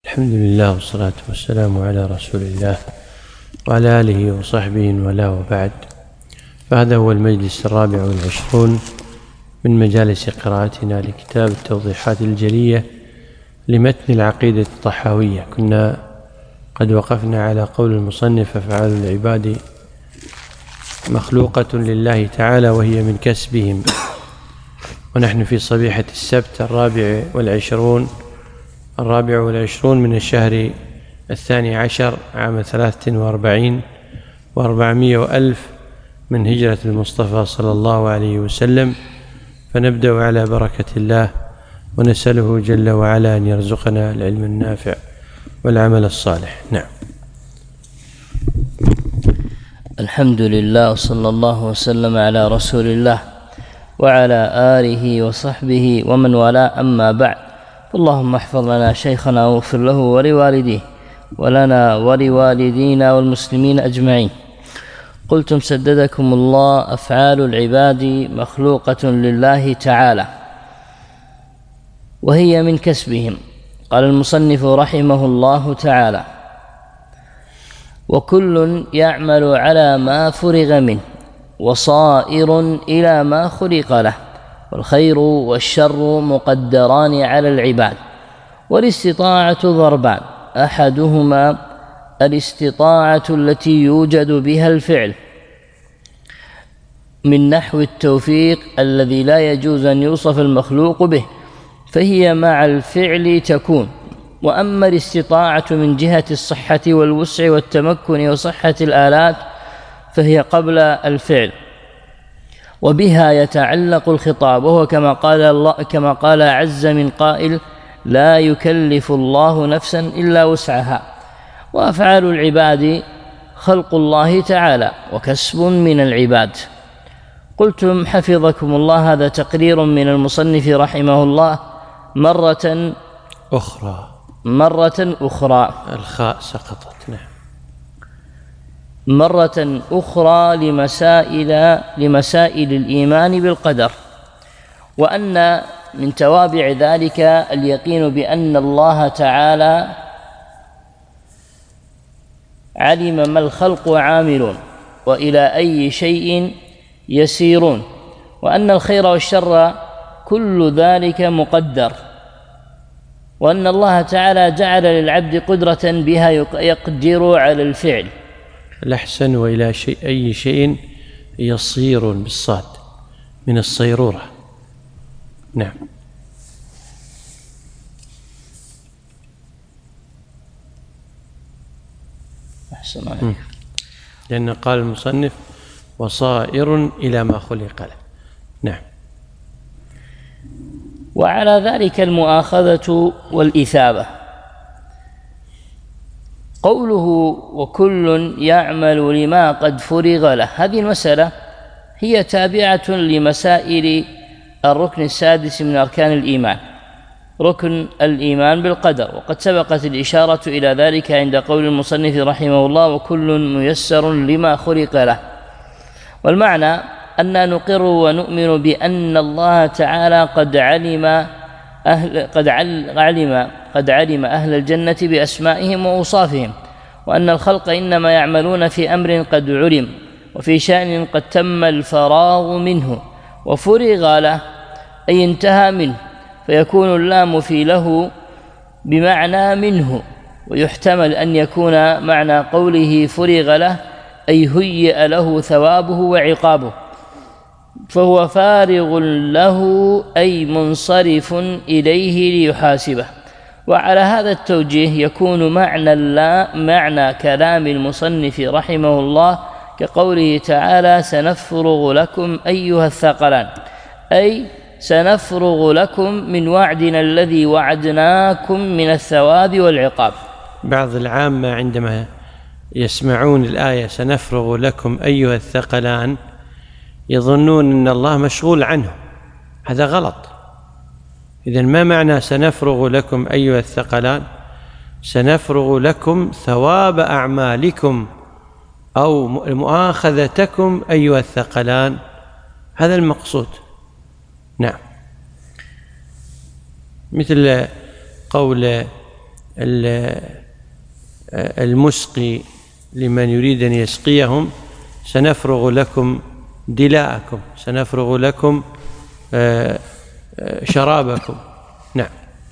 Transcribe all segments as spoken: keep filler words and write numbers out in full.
الحمد لله والصلاة والسلام على رسول الله وعلى آله وصحبه ولا وبعد. فهذا هو المجلس الرابع والعشرون من مجالس قراءتنا لكتاب التوضيحات الجلية لمتن العقيدة الطحاوية. كنا قد وقفنا على قول المصنف: أفعال العباد مخلوقة لله تعالى وهي من كسبهم. ونحن في صبيحة السبت الرابع والعشرون الرابع والعشرون من الشهر الثاني عشر عام ثلاثة وأربعين وأربعمائة وألف من هجرة المصطفى صلى الله عليه وسلم. فنبدأ على بركة الله ونسأله جل وعلا أن يرزقنا العلم النافع والعمل الصالح. نعم. الحمد لله وصلى الله وسلم على رسول الله وعلى آله وصحبه ومن والاه، أما بعد. اللهم احفظ لنا شيخنا واغفر له ولوالديه ولنا ولوالدينا والمسلمين أجمعين. قلتم سددكم الله: أفعال العباد مخلوقة لله تعالى وهي من كسبهم. قال المصنف رحمه الله تعالى: وكل يعمل على ما فرغ منه وصائر إلى ما خلق له، والخير والشر مقدران على العباد، والاستطاعة ضربان: أحدهما الاستطاعة التي يوجد بها الفعل من نحو التوفيق الذي لا يجوز أن يوصف المخلوق به، فهي مع الفعل تكون. وأما الاستطاعة من جهة الصحة والوسع والتمكن وصحة الآلات فهي قبل الفعل، وبها يتعلق الخطاب، وهو كما قال الله كما قال عز من قائل: لا يكلف الله نفسا إلا وسعها. وأفعال العباد خلق الله تعالى وكسب من العباد. قلتم حفظكم الله: هذا تقرير من المصنف رحمه الله مرة أخرى مرة أخرى الخاء سقطت. نعم. مرة أخرى لمسائل لمسائل الإيمان بالقدر، وأن من توابع ذلك اليقين بأن الله تعالى علم ما الخلق عاملون وإلى أي شيء يسيرون، وأن الخير والشر كل ذلك مقدر، وأن الله تعالى جعل للعبد قدرة بها يقدر على الفعل. الأحسن: وإلى شيء أي شيء يصير بالصاد من الصيرورة. نعم. أحسن عليك. لأن قال المصنف: وصائر إلى ما خلق له. نعم. وعلى ذلك المؤاخذة والإثابة. قوله: وكل يعمل لما قد فرغ له، هذه المسألة هي تابعة لمسائل الركن السادس من أركان الإيمان، ركن الإيمان بالقدر، وقد سبقت الإشارة إلى ذلك عند قول المصنف رحمه الله: وكل ميسر لما خلق له. والمعنى أن نقر ونؤمن بأن الله تعالى قد علم أهل قد علم قد علم أهل الجنة بأسمائهم وأوصافهم، وأن الخلق إنما يعملون في أمر قد علم وفي شأن قد تم الفراغ منه وفرغ له، أي انتهى منه، فيكون اللام في له بمعنى منه، ويحتمل أن يكون معنى قوله فرغ له أي هيئ له ثوابه وعقابه، فهو فارغ له أي منصرف إليه ليحاسبه. وعلى هذا التوجيه يكون معنى لا معنى كلام المصنف رحمه الله كقوله تعالى: سنفرغ لكم أيها الثقلان، أي سنفرغ لكم من وعدنا الذي وعدناكم من الثواب والعقاب. بعض العامة عندما يسمعون الآية سنفرغ لكم أيها الثقلان يظنون أن الله مشغول عنه. هذا غلط. إذن ما معنى سنفرغ لكم أيها الثقلان؟ سنفرغ لكم ثواب أعمالكم أو مؤاخذتكم أيها الثقلان، هذا المقصود. نعم. مثل قول المسقي لمن يريد أن يسقيهم: سنفرغ لكم دلاءكم، سنفرغ لكم شرابكم. نعم.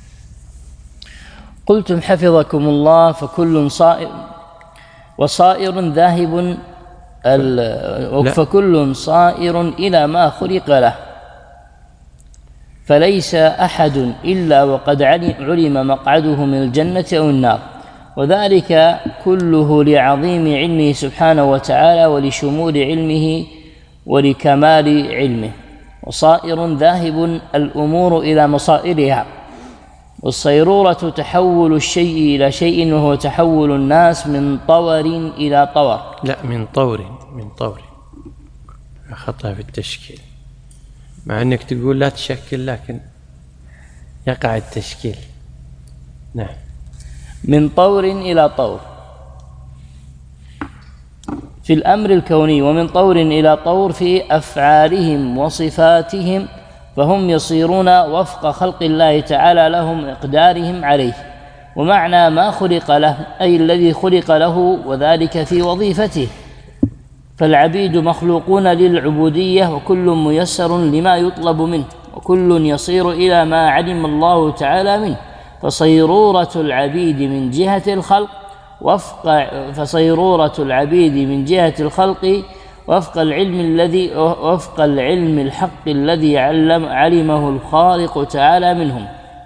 قلتم حفظكم الله: فكل صائر وصائر ذاهب فكل صائر إلى ما خلق له، فليس أحد إلا وقد علم مقعده من الجنة أو النار، وذلك كله لعظيم علمه سبحانه وتعالى ولشمول علمه ولكمال علمه. وصائر ذاهب الأمور إلى مصائرها، والصيرورة تحول الشيء إلى شيء، وهو تحول الناس من طور إلى طور. لا، من طور من طور خطأ في التشكيل، مع أنك تقول لا تشكل لكن يقع التشكيل. نعم. من طور إلى طور في الأمر الكوني، ومن طور إلى طور في أفعالهم وصفاتهم، فهم يصيرون وفق خلق الله تعالى لهم إقدارهم عليه. ومعنى ما خلق له أي الذي خلق له، وذلك في وظيفته. فالعبيد مخلوقون للعبودية، وكل ميسر لما يطلب منه، وكل يصير إلى ما علم الله تعالى منه. فصيرورة العبيد من جهة الخلق وفق فصيرورة العبيد من جهة الخلق وفق العلم الذي وفق العلم الحق الذي علم علمه الخالق تعالى منهم.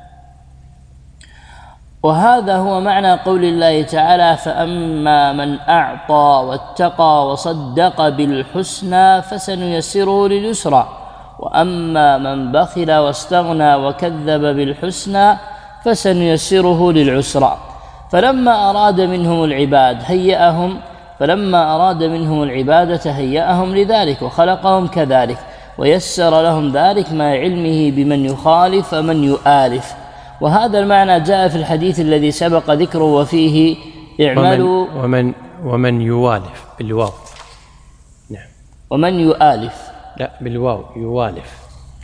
وهذا هو معنى قول الله تعالى: فأما من أعطى واتقى وصدق بالحسنى فسنيسره لليسرى، وأما من بخل واستغنى وكذب بالحسنى فسنيسره للعسرى. فلما أراد منهم العباد هيأهم فلما أراد منهم العبادة هيأهم لذلك، وخلقهم كذلك، ويسر لهم ذلك مع علمه بمن يخالف ومن يؤالف. وهذا المعنى جاء في الحديث الذي سبق ذكره، وفيه: اعملوا ومن, ومن, ومن يوالف بالواو. نعم. ومن يؤالف، لا، بالواو، يوالف.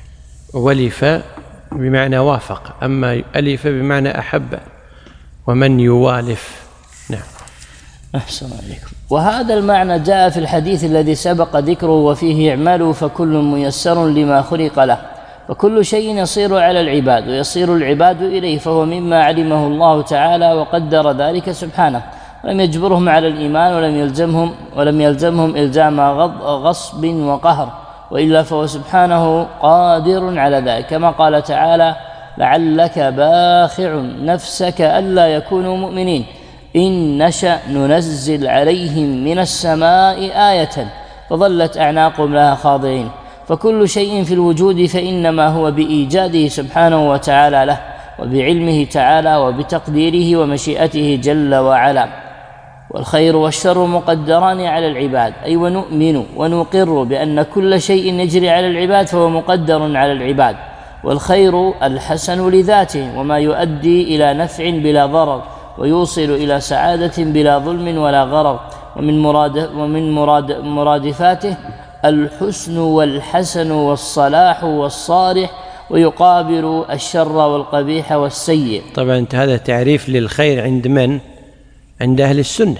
ولف بمعنى وافق، أما ألف بمعنى أحب. ومن يوالف. نعم. أحسن عليكم. وهذا المعنى جاء في الحديث الذي سبق ذكره، وفيه: اعملوا فكل ميسر لما خلق له. فكل شيء يصير على العباد ويصير العباد إليه، فهو مما علمه الله تعالى وقدر ذلك سبحانه، ولم يجبرهم على الإيمان، ولم يلزمهم ولم يلزمهم إلزام غصب وقهر، وإلا فهو سبحانه قادر على ذلك، كما قال تعالى: لعلك باخع نفسك ألا يكونوا مؤمنين إن نشأ ننزل عليهم من السماء آية فظلت أعناقهم لها خاضعين. فكل شيء في الوجود فإنما هو بإيجاده سبحانه وتعالى له، وبعلمه تعالى، وبتقديره ومشيئته جل وعلا. والخير والشر مقدران على العباد، أي ونؤمن ونقر بأن كل شيء يجري على العباد فهو مقدر على العباد. والخير الحسن لذاته، وما يؤدي إلى نفع بلا ضرر، ويوصل إلى سعادة بلا ظلم ولا غرر. ومن مراد ومن مراد مرادفاته الحسن والحسن والصلاح والصالح، ويقابل الشر والقبيح والسيء. طبعا هذا تعريف للخير عند من؟ عند أهل السنة.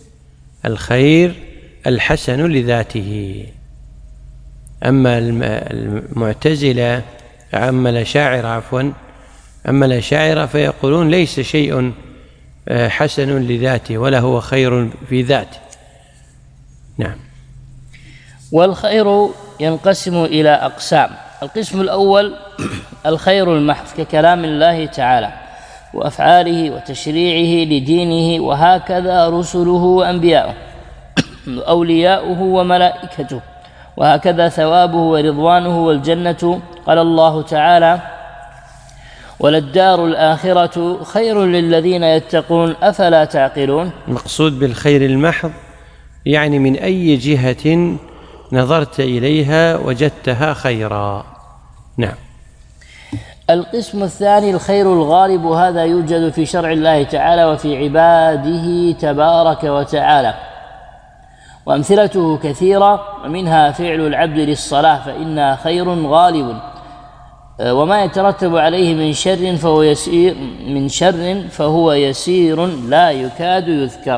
الخير الحسن لذاته. أما المعتزلة أما الأشاعرة عفوا أما الأشاعرة فيقولون ليس شيء حسن لذاته ولا هو خير في ذاته. نعم. والخير ينقسم إلى أقسام. القسم الأول الخير المحض ككلام الله تعالى وأفعاله وتشريعه لدينه، وهكذا رسله وأنبياؤه وأولياؤه وملائكته، وهكذا ثوابه ورضوانه والجنة. قال الله تعالى: وللدار الآخرة خير للذين يتقون أفلا تعقلون. المقصود بالخير المحض يعني من أي جهة نظرت إليها وجدتها خيرا. نعم. القسم الثاني الخير الغالب، هذا يوجد في شرع الله تعالى وفي عباده تبارك وتعالى، وأمثلته كثيرة، ومنها فعل العبد للصلاة فإنها خير غالب، وما يترتب عليه من شر فهو يسير من شر فهو يسير لا يكاد يذكر،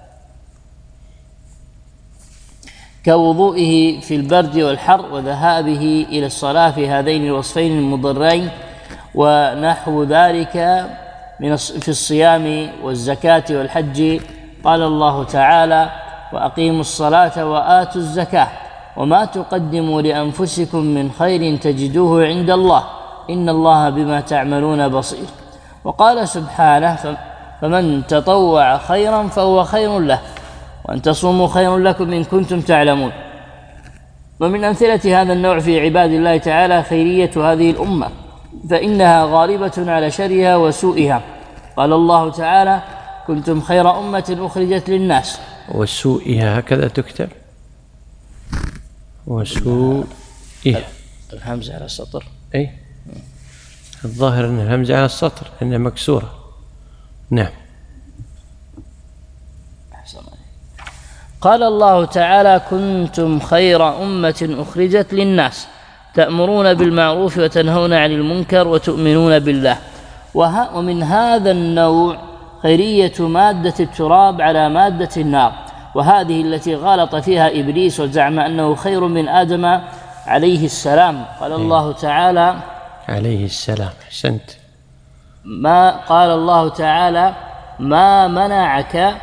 كوضوئه في البرد والحر وذهابه إلى الصلاة في هذين الوصفين المضرين، ونحو ذلك من في الصيام والزكاة والحج. قال الله تعالى: وأقيموا الصلاة وآتوا الزكاة وما تقدموا لأنفسكم من خير تجدوه عند الله إن الله بما تعملون بصير. وقال سبحانه: فمن تطوع خيرا فهو خير له وأن تصوموا خير لكم إن كنتم تعلمون. ومن أمثلة هذا النوع في عباد الله تعالى خيرية هذه الأمة، فإنها غالبة على شرها وسوءها. قال الله تعالى: كنتم خير أمة أخرجت للناس. وسوءها هكذا تكتب، وسوءها الهمزة على السطر، أي الظاهر أن الهمزة على السطر أنها مكسورة. نعم. قال الله تعالى: كنتم خير أمة أخرجت للناس تأمرون بالمعروف وتنهون عن المنكر وتؤمنون بالله. ومن هذا النوع خيرية مادة التراب على مادة النار، وهذه التي غلط فيها إبليس وزعم أنه خير من آدم عليه السلام. قال الله تعالى عليه السلام، أحسنت. ما قال الله تعالى: ما منعك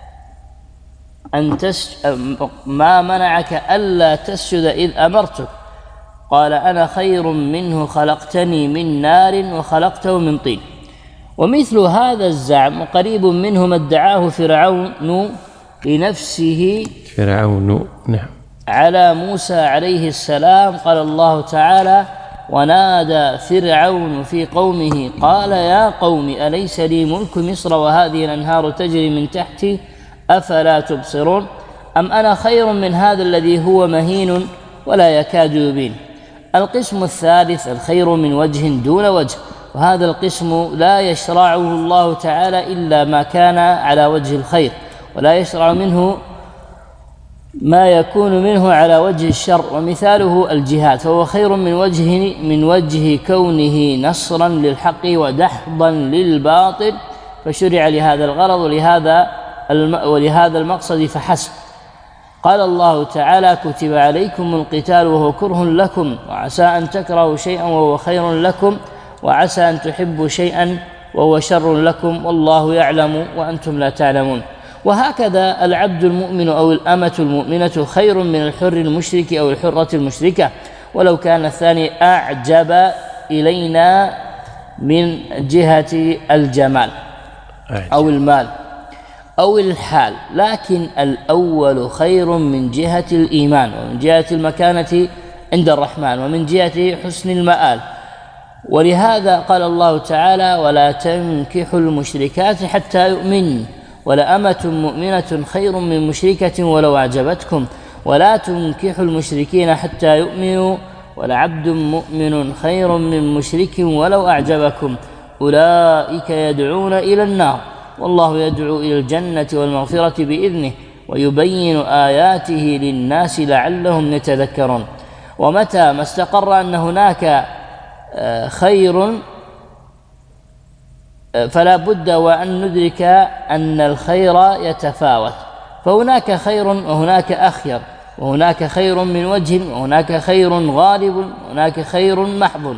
أن تس ما منعك ألا تسجد إذ أمرتك؟ قال: أنا خير منه خلقتني من نار وخلقته من طين. ومثل هذا الزعم قريب منه ما ادعاه فرعون لنفسه فرعون نعم على موسى عليه السلام. قال الله تعالى: ونادى فرعون في قومه قال يا قوم أليس لي ملك مصر وهذه الأنهار تجري من تحتي أفلا تبصرون أم أنا خير من هذا الذي هو مهين ولا يكاد يبين. القسم الثالث الخير من وجه دون وجه، وهذا القسم لا يشرعه الله تعالى إلا ما كان على وجه الخير، ولا يشرع منه ما يكون منه على وجه الشر. ومثاله الجهاد، فهو خير من وجه من وجه كونه نصرا للحق ودحضا للباطل، فشرع لهذا الغرض ولهذا ولهذا المقصد فحسب. قال الله تعالى: كتب عليكم القتال وهو كره لكم وعسى أن تكرهوا شيئا وهو خير لكم وعسى أن تحبوا شيئا وهو شر لكم والله يعلم وأنتم لا تعلمون. وهكذا العبد المؤمن أو الأمة المؤمنة خير من الحر المشرك أو الحرة المشركة، ولو كان الثاني أعجب إلينا من جهة الجمال أو المال أو الحال، لكن الأول خير من جهة الإيمان ومن جهة المكانة عند الرحمن ومن جهة حسن المآل. ولهذا قال الله تعالى: ولا تنكحوا المشركات حتى يؤمنوا ولأمة مؤمنة خير من مشركة ولو أعجبتكم ولا تنكحوا المشركين حتى يؤمنوا ولعبد مؤمن خير من مشرك ولو أعجبكم أولئك يدعون إلى النار والله يدعو إلى الجنة والمغفرة بإذنه ويبين آياته للناس لعلهم يتذكرون. ومتى ما استقر أن هناك خير فلا بد وأن ندرك أن الخير يتفاوت، فهناك خير وهناك أخير، وهناك خير من وجه وهناك خير غالب وهناك خير محض.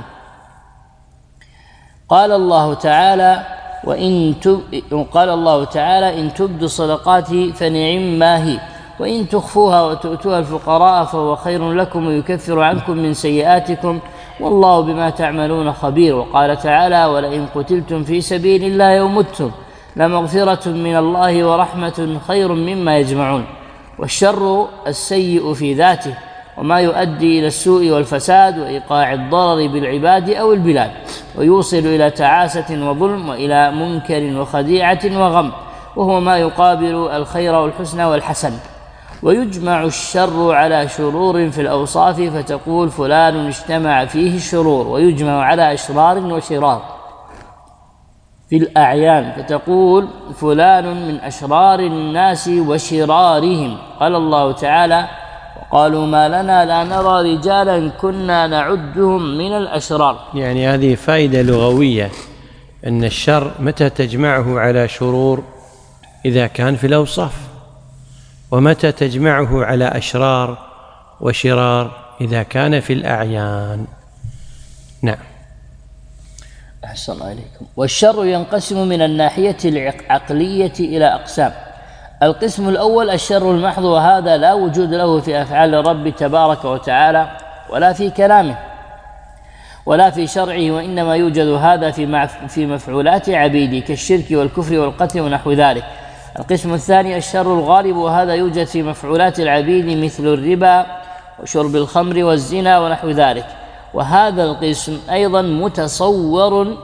قال الله تعالى: وإن تب... قال الله تعالى: إن تبدوا الصدقات فنعم ما هي وإن تخفوها وتؤتوها الفقراء فهو خير لكم ويكفر عنكم من سيئاتكم والله بما تعملون خبير. وقال تعالى: ولئن قتلتم في سبيل الله أو متم لمغفرة من الله ورحمة خير مما يجمعون. والشر السيء في ذاته وما يؤدي إلى السوء والفساد وإيقاع الضرر بالعباد أو البلاد ويوصل إلى تعاسة وظلم وإلى منكر وخديعة وغم، وهو ما يقابل الخير والحسن والحسن. ويجمع الشر على شرور في الأوصاف فتقول فلان اجتمع فيه الشرور، ويجمع على أشرار وشرار في الأعيان فتقول فلان من أشرار الناس وشرارهم. قال الله تعالى: قالوا ما لنا لا نرى رجالا كنا نعدهم من الأشرار. يعني هذه فائدة لغوية، أن الشر متى تجمعه على شرور إذا كان في الأوصاف، ومتى تجمعه على أشرار وشرار إذا كان في الأعيان. نعم. أحسن إليكم. والشر ينقسم من الناحية العقلية إلى أقسام. القسم الأول الشر المحض، وهذا لا وجود له في أفعال الرب تبارك وتعالى ولا في كلامه ولا في شرعه، وإنما يوجد هذا في مفعولات عبيده كالشرك والكفر والقتل ونحو ذلك. القسم الثاني الشر الغالب، وهذا يوجد في مفعولات العبيد مثل الربا وشرب الخمر والزنا ونحو ذلك، وهذا القسم أيضا متصور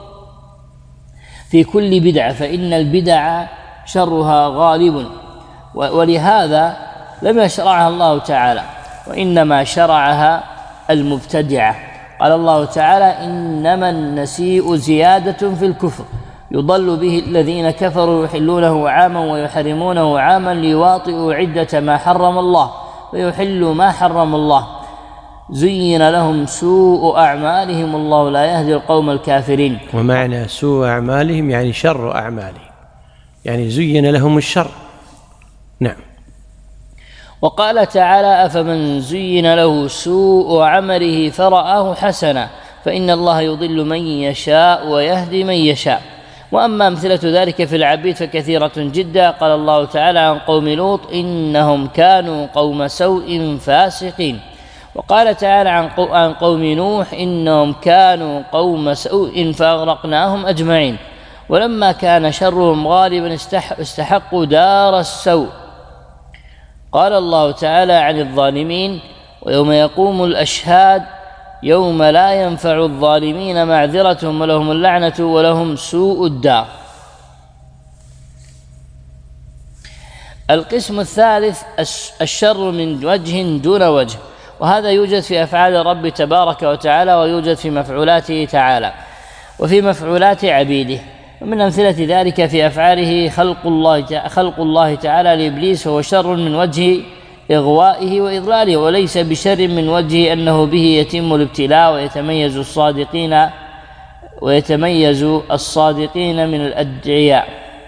في كل بدعة، فإن البدع شرها غالب، ولهذا لم يشرعها الله تعالى، وإنما شرعها المبتدعة. قال الله تعالى: إنما النسيء زيادة في الكفر يضل به الذين كفروا يحلونه عاما ويحرمونه عاما ليواطئوا عدة ما حرم الله ويحلوا ما حرم الله زين لهم سوء أعمالهم والله لا يهدي القوم الكافرين. ومعنى سوء أعمالهم يعني شر أعمالهم، يعني زين لهم الشر. نعم. وقال تعالى: أفمن زين له سوء عمله فرآه حسنا فإن الله يضل من يشاء ويهدي من يشاء. وأما أمثلة ذلك في العبيد فكثيرة جدا. قال الله تعالى عن قوم لوط: إنهم كانوا قوم سوء فاسقين. وقال تعالى عن قوم نوح: إنهم كانوا قوم سوء فأغرقناهم أجمعين. ولما كان شرهم غالبا استحقوا دار السوء. قال الله تعالى عن الظالمين: ويوم يقوم الأشهاد يوم لا ينفع الظالمين معذرتهم ولهم اللعنة ولهم سوء الدار. القسم الثالث الشر من وجه دون وجه، وهذا يوجد في أفعال الرب تبارك وتعالى، ويوجد في مفعولاته تعالى وفي مفعولات عبيده. ومن أمثلة ذلك في أفعاله خلق الله خلق الله تعالى لإبليس، وهو شر من وجه إغوائه وإضلاله، وليس بشر من وجه أنه به يتم الابتلاء ويتميز الصادقين ويتميز الصادقين من الأدعياء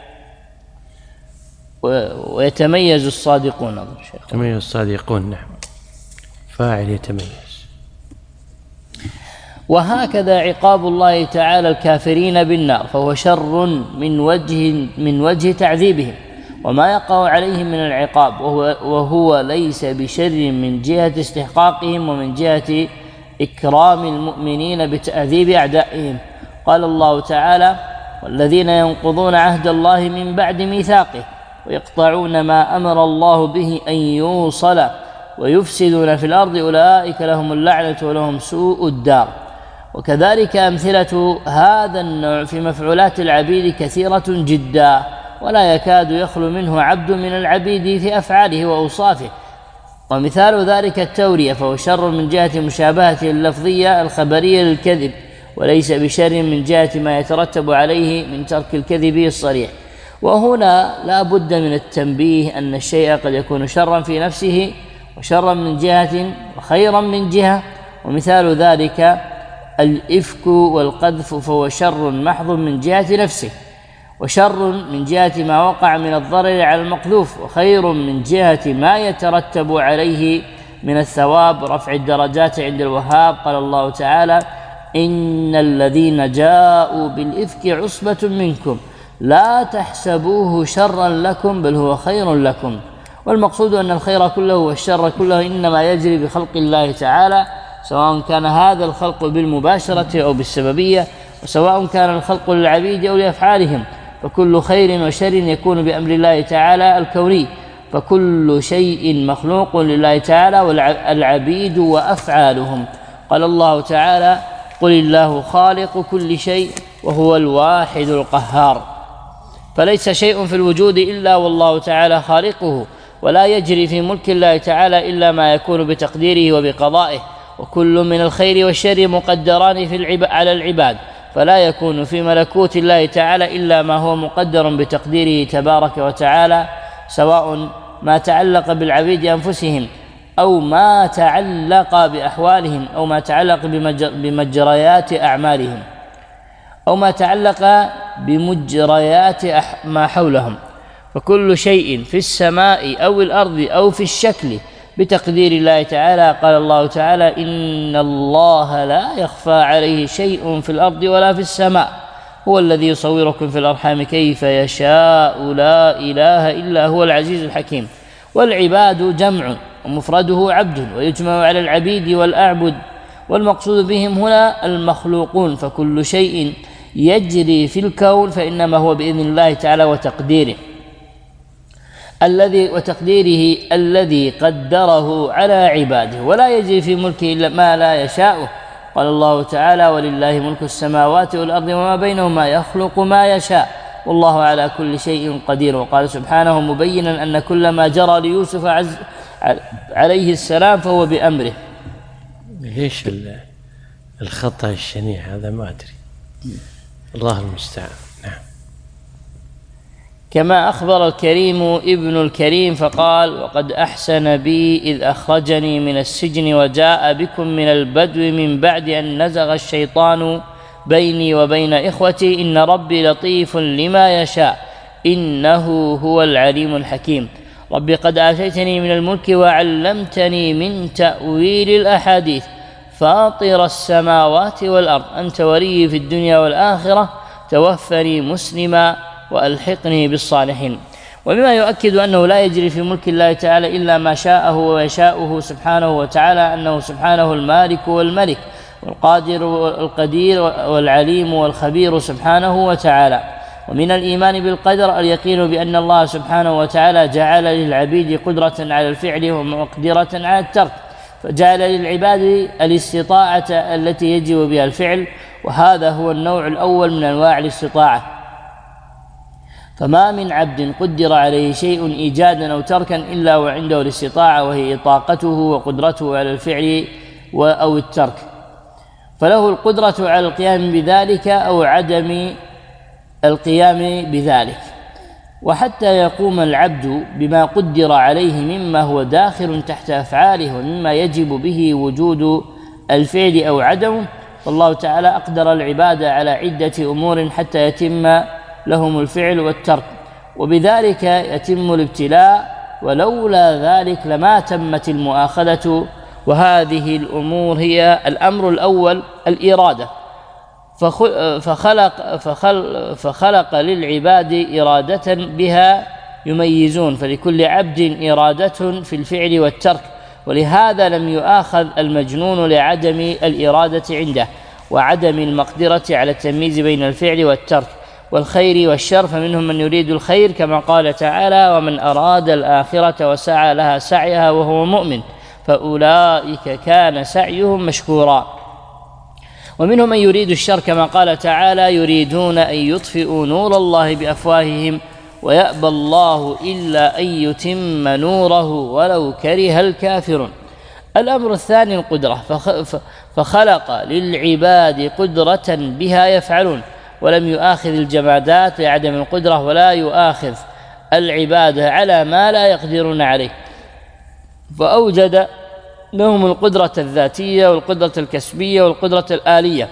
ويتميز الصادقون. يتميز الصادقون. نعم. فاعل يتميز. وهكذا عقاب الله تعالى الكافرين بالنار، فهو شر من وجه من وجه تعذيبهم وما يقع عليهم من العقاب، وهو, وهو ليس بشر من جهة استحقاقهم ومن جهة إكرام المؤمنين بتأذيب أعدائهم. قال الله تعالى: والذين ينقضون عهد الله من بعد ميثاقه ويقطعون ما أمر الله به أن يوصل ويفسدون في الأرض أولئك لهم اللعنة ولهم سوء الدار. وكذلك أمثلة هذا النوع في مفعولات العبيد كثيرة جدا، ولا يكاد يخلو منه عبد من العبيد في أفعاله وأوصافه. ومثال ذلك التورية، فهو شر من جهة مشابهته اللفظية الخبرية للكذب، وليس بشر من جهة ما يترتب عليه من ترك الكذب الصريح. وهنا لا بد من التنبيه أن الشيء قد يكون شرا في نفسه وشرا من جهة وخيرا من جهة. ومثال ذلك الإفك والقذف، فهو شر محض من جهة نفسه وشر من جهة ما وقع من الضرر على المقذوف، وخير من جهة ما يترتب عليه من الثواب رفع الدرجات عند الوهاب. قال الله تعالى: إن الذين جاءوا بالإفك عصبة منكم لا تحسبوه شرا لكم بل هو خير لكم. والمقصود أن الخير كله والشر كله إنما يجري بخلق الله تعالى، سواء كان هذا الخلق بالمباشرة أو بالسببية، وسواء كان الخلق للعبيد أو لأفعالهم، فكل خير وشر يكون بأمر الله تعالى الكوني، فكل شيء مخلوق لله تعالى والعبيد وأفعالهم. قال الله تعالى: قل الله خالق كل شيء وهو الواحد القهار. فليس شيء في الوجود إلا والله تعالى خالقه، ولا يجري في ملك الله تعالى إلا ما يكون بتقديره وبقضائه، وكل من الخير والشر مقدران في العب... على العباد، فلا يكون في ملكوت الله تعالى إلا ما هو مقدر بتقديره تبارك وتعالى، سواء ما تعلق بالعبيد أنفسهم أو ما تعلق بأحوالهم أو ما تعلق بمجريات أعمالهم أو ما تعلق بمجريات ما حولهم، فكل شيء في السماء أو الأرض أو في الشكل بتقدير الله تعالى. قال الله تعالى: إن الله لا يخفى عليه شيء في الأرض ولا في السماء، هو الذي يصوركم في الأرحام كيف يشاء، لا إله إلا هو العزيز الحكيم. والعباد جمع ومفرده عبد، ويجمع على العبيد والأعبد، والمقصود بهم هنا المخلوقون، فكل شيء يجري في الكون فإنما هو بإذن الله تعالى وتقديره الذي وتقديره الذي قدره على عباده، ولا يجري في ملكه إلا ما لا يشاء. قال الله تعالى: ولله ملك السماوات والأرض وما بينهما يخلق ما يشاء والله على كل شيء قدير. وقال سبحانه مبينا أن كل ما جرى ليوسف عز عليه السلام فهو بأمره. ليش الخطأ الشنيع هذا؟ ما أدري، الله المستعان. نعم. كما أخبر الكريم ابن الكريم فقال: وقد أحسن بي إذ أخرجني من السجن وجاء بكم من البدو من بعد أن نزغ الشيطان بيني وبين إخوتي إن ربي لطيف لما يشاء إنه هو العليم الحكيم. ربي قد آتيتني من الملك وعلمتني من تأويل الأحاديث فاطر السماوات والأرض أنت ولي في الدنيا والآخرة توفني مسلما وألحقني بالصالحين. ومما يؤكد أنه لا يجري في ملك الله تعالى إلا ما شاءه ويشاءه سبحانه وتعالى أنه سبحانه المالك والملك والقادر والقدير والعليم والخبير سبحانه وتعالى. ومن الإيمان بالقدر اليقين بأن الله سبحانه وتعالى جعل للعبيد قدرة على الفعل ومقدرة على الترك، فجعل للعباد الاستطاعة التي يجب بها الفعل، وهذا هو النوع الأول من أنواع الاستطاعة. فما من عبد قدر عليه شيء إيجادا أو تركا إلا وعنده الاستطاعة، وهي طاقته وقدرته على الفعل أو الترك، فله القدرة على القيام بذلك أو عدم القيام بذلك. وحتى يقوم العبد بما قدر عليه مما هو داخل تحت أفعاله ومما يجب به وجود الفعل أو عدمه، فالله تعالى أقدر العباد على عدة أمور حتى يتم لهم الفعل والترك، وبذلك يتم الابتلاء، ولولا ذلك لما تمت المؤاخذة. وهذه الأمور هي: الأمر الأول الإرادة، فخلق, فخلق, فخلق للعباد إرادة بها يميزون، فلكل عبد إرادة في الفعل والترك، ولهذا لم يؤاخذ المجنون لعدم الإرادة عنده وعدم المقدرة على التمييز بين الفعل والترك والخير والشر، فمنهم من يريد الخير كما قال تعالى: ومن أراد الآخرة وسعى لها سعيها وهو مؤمن فأولئك كان سعيهم مشكورا. ومنهم من يريد الشر كما قال تعالى: يريدون أن يطفئوا نور الله بأفواههم ويأبى الله إلا أن يتم نوره ولو كره الكافرون. الأمر الثاني القدرة، فخلق للعباد قدرة بها يفعلون، ولم يؤاخذ الجمادات لعدم القدرة، ولا يؤاخذ العباد على ما لا يقدرون عليه، فأوجد لهم القدرة الذاتية والقدرة الكسبية والقدرة الآلية.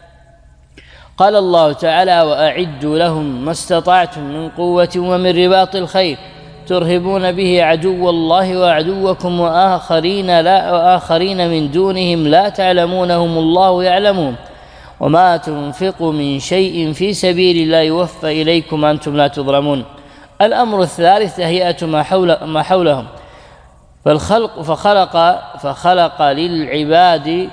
قال الله تعالى: وأعدوا لهم ما استطعتم من قوة ومن رباط الخيل ترهبون به عدو الله وعدوكم وآخرين, لا وآخرين من دونهم لا تعلمونهم الله يعلمهم وما تنفقوا من شيء في سبيل الله يوفى إليكم أنتم لا تظلمون. الأمر الثالث تهيئة ما, حول ما حولهم، فالخلق فخلق, فخلق للعباد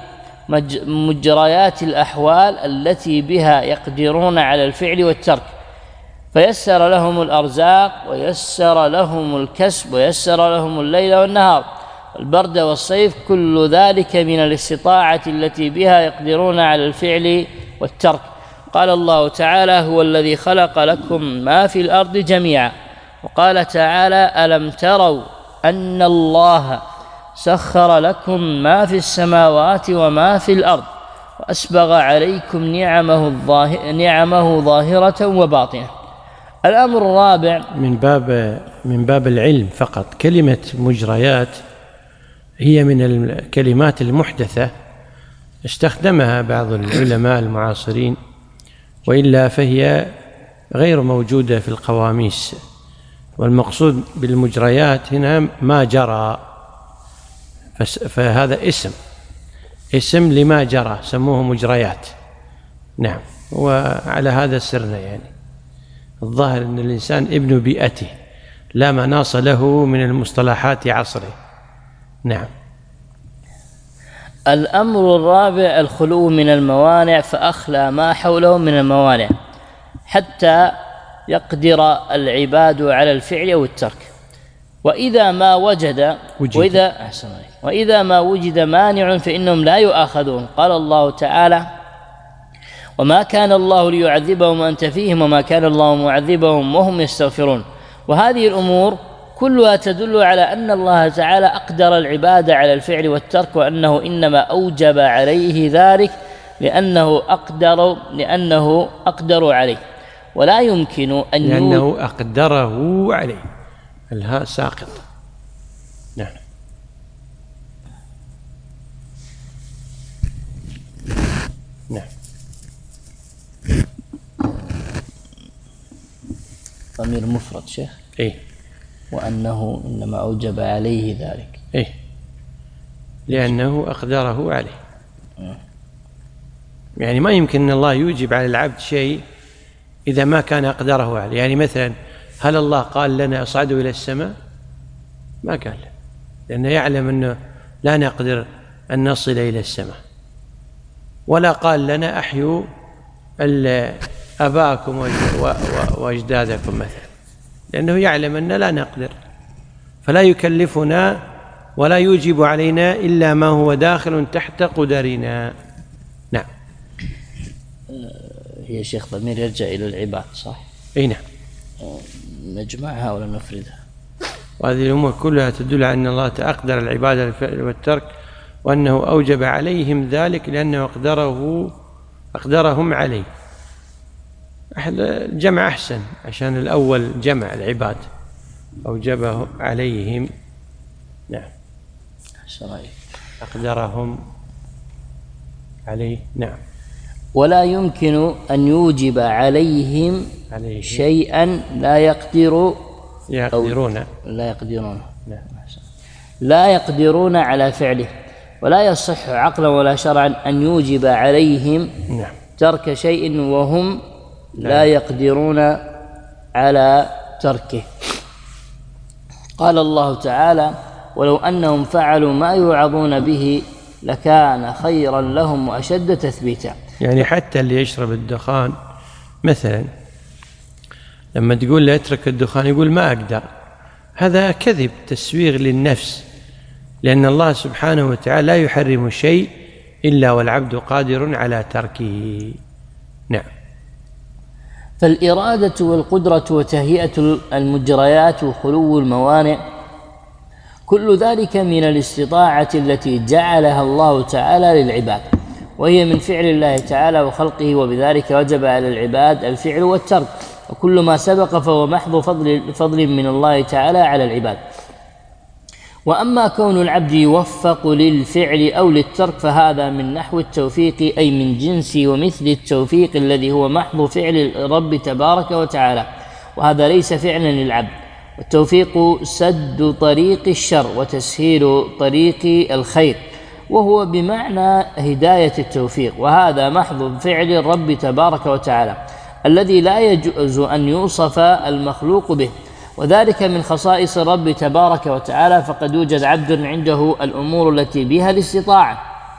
مجريات الأحوال التي بها يقدرون على الفعل والترك، فيسر لهم الأرزاق ويسر لهم الكسب ويسر لهم الليل والنهار البرد والصيف، كل ذلك من الاستطاعة التي بها يقدرون على الفعل والترك. قال الله تعالى: هو الذي خلق لكم ما في الأرض جميعا. وقال تعالى: ألم تروا أن الله سخر لكم ما في السماوات وما في الأرض وأسبغ عليكم نعمه, الظاهر نعمه ظاهرة وباطنة. الأمر الرابع من باب من باب العلم فقط، كلمة مجريات هي من الكلمات المحدثة استخدمها بعض العلماء المعاصرين، وإلا فهي غير موجودة في القواميس. والمقصود بالمجريات هنا ما جرى، فهذا اسم اسم لما جرى سموه مجريات. نعم، وعلى هذا سرنا. يعني الظاهر أن الإنسان ابن بيئته لا مناص له من المصطلحات عصره. نعم. الأمر الرابع الخلو من الموانع، فأخلى ما حوله من الموانع حتى يقدر العباد على الفعل أو الترك. وإذا ما وجد, وجد. وإذا, وإذا ما وجد مانع فإنهم لا يؤاخذون. قال الله تعالى: وما كان الله ليعذبهم وأنت فيهم وما كان الله معذبهم وهم يستغفرون. وهذه الأمور كلها تدل على أن الله تعالى أقدر العباد على الفعل والترك، وأنه إنما أوجب عليه ذلك لأنه أقدر لأنه أقدر عليه، ولا يمكن أن لأنه أقدره عليه. الهاء ساقط. نعم. نعم. ضمير مفرد شيخ. إيه. وأنه إنما أوجب عليه ذلك. إيه، لأنه أقدره عليه. يعني ما يمكن أن الله يوجب على العبد شيء إذا ما كان أقدره عليه. يعني مثلا هل الله قال لنا اصعدوا إلى السماء؟ ما قال، لأنه يعلم أنه لا نقدر أن نصل إلى السماء. ولا قال لنا أحيوا أباءكم وأجدادكم مثلا، لأنه يعلم أن لا نقدر، فلا يكلفنا ولا يوجب علينا إلا ما هو داخل تحت قدرنا. نعم. هي شيخ ضمير يرجع إلى العباد، صح؟ أي نعم. نجمعها ولا نفردها؟ وهذه الأمور كلها تدل على أن الله أقدر العباد على الفعل والترك، وأنه أوجب عليهم ذلك لأنه أقدره أقدرهم عليه. الجمع أحسن، عشان الأول جمع العباد أوجبه عليهم. نعم. أقدرهم عليه. نعم. ولا يمكن أن يوجب عليهم عليه شيئا لا يقدر يقدرون لا يقدرون نعم. لا يقدرون على فعله، ولا يصح عقلا ولا شرعا أن يوجب عليهم نعم. ترك شيء وهم لا يقدرون على تركه. قال الله تعالى: ولو أنهم فعلوا ما يوعظون به لكان خيرا لهم وأشد تثبيتا. يعني حتى اللي يشرب الدخان مثلا، لما تقول له اترك الدخان يقول ما أقدر، هذا كذب، تسويغ للنفس، لأن الله سبحانه وتعالى لا يحرم شيء إلا والعبد قادر على تركه. نعم. فالإرادة والقدرة وتهيئة المجريات وخلو الموانع كل ذلك من الاستطاعة التي جعلها الله تعالى للعباد، وهي من فعل الله تعالى وخلقه، وبذلك وجب على العباد الفعل والترك، وكل ما سبق فهو محض فضل, فضل من الله تعالى على العباد. وأما كون العبد يوفق للفعل أو للترك فهذا من نحو التوفيق، أي من جنس ومثل التوفيق الذي هو محض فعل الرب تبارك وتعالى، وهذا ليس فعلا للعبد. والتوفيق سد طريق الشر وتسهيل طريق الخير، وهو بمعنى هداية التوفيق، وهذا محض فعل الرب تبارك وتعالى الذي لا يجوز أن يوصف المخلوق به، وذلك من خصائص الرب تبارك وتعالى. فقد يوجد عبد عنده الأمور التي بها الاستطاعة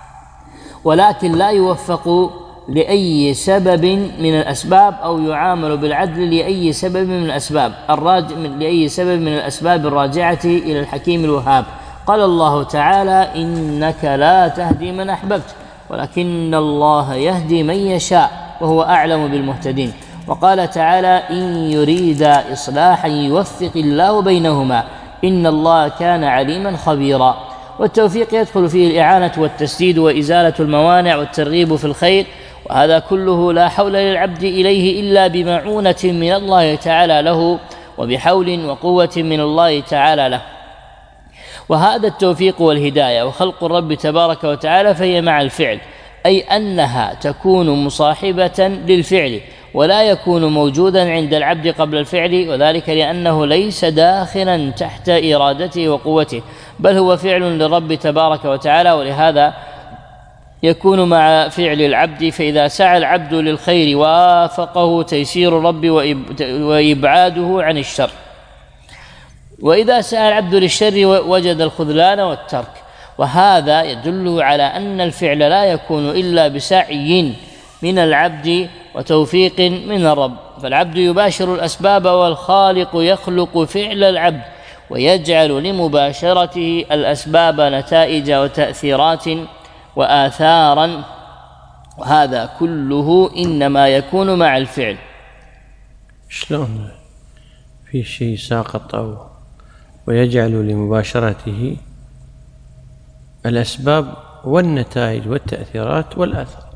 ولكن لا يوفق لأي سبب من الأسباب، أو يعامل بالعدل لأي سبب من الأسباب الراجع لأي سبب من الأسباب الراجعة إلى الحكيم الوهاب. قال الله تعالى: إنك لا تهدي من أحببت ولكن الله يهدي من يشاء وهو أعلم بالمهتدين. وقال تعالى: إن يريد إصلاحا يوفق الله بينهما إن الله كان عليما خبيرا. والتوفيق يدخل فيه الإعانة والتسديد وإزالة الموانع والترغيب في الخير، وهذا كله لا حول للعبد إليه إلا بمعونة من الله تعالى له، وبحول وقوة من الله تعالى له. وهذا التوفيق والهداية وخلق الرب تبارك وتعالى فهي مع الفعل، أي أنها تكون مصاحبة للفعل ولا يكون موجودا عند العبد قبل الفعل، وذلك لأنه ليس داخلا تحت إرادته وقوته، بل هو فعل للرب تبارك وتعالى، ولهذا يكون مع فعل العبد. فإذا سعى العبد للخير وافقه تيسير الرب وإبعاده عن الشر، وإذا سعى العبد للشر وجد الخذلان والترك. وهذا يدل على أن الفعل لا يكون إلا بسعي من العبد وتوفيق من الرب، فالعبد يباشر الأسباب والخالق يخلق فعل العبد ويجعل لمباشرته الأسباب نتائج وتأثيرات وآثارا، وهذا كله إنما يكون مع الفعل. شلون في شيء ساقط أو ويجعل لمباشرته الأسباب والنتائج والتأثيرات والآثار؟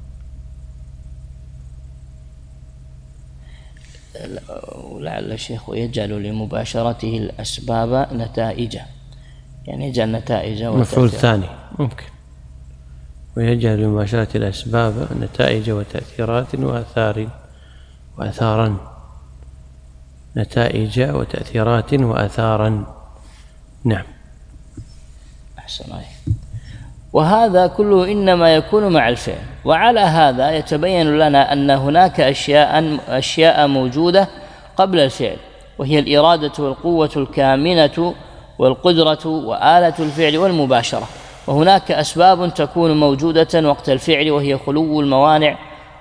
ولعل الشيخ ويجعل لمباشرته الأسباب نتائج، يعني يجعل نتائج مفعول ثاني ممكن، ويجعل لمباشرة الأسباب نتائج وتأثيرات وآثار وآثارا، نتائج وتأثيرات وآثارا. نعم أحسن عليك. وهذا كله إنما يكون مع الفعل. وعلى هذا يتبين لنا أن هناك أشياء أشياء موجودة قبل الفعل، وهي الإرادة والقوة الكامنة والقدرة وآلة الفعل والمباشرة، وهناك أسباب تكون موجودة وقت الفعل وهي خلو الموانع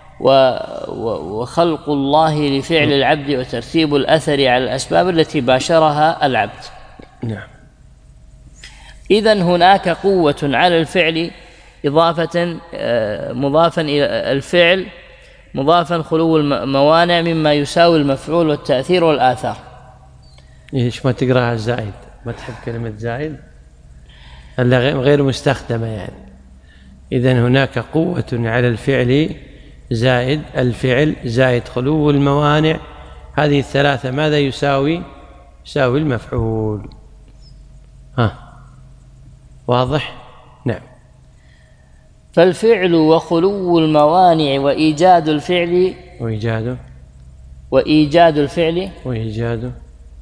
وخلق الله لفعل العبد وترتيب الأثر على الأسباب التي باشرها العبد. نعم. إذن هناك قوة على الفعل إضافة مضافا إلى الفعل مضافا خلو الموانع مما يساوي المفعول والتأثير والآثار. إيش ما تقرأها الزائد؟ ما تحب كلمة زائد؟ ألا غير مستخدمة يعني. إذن هناك قوة على الفعل زائد الفعل زائد خلو الموانع، هذه الثلاثة ماذا يساوي؟ يساوي المفعول. ها واضح؟ نعم. فالفعل وخلو الموانع وإيجاد الفعل وإيجاده وإيجاد الفعل وإيجاده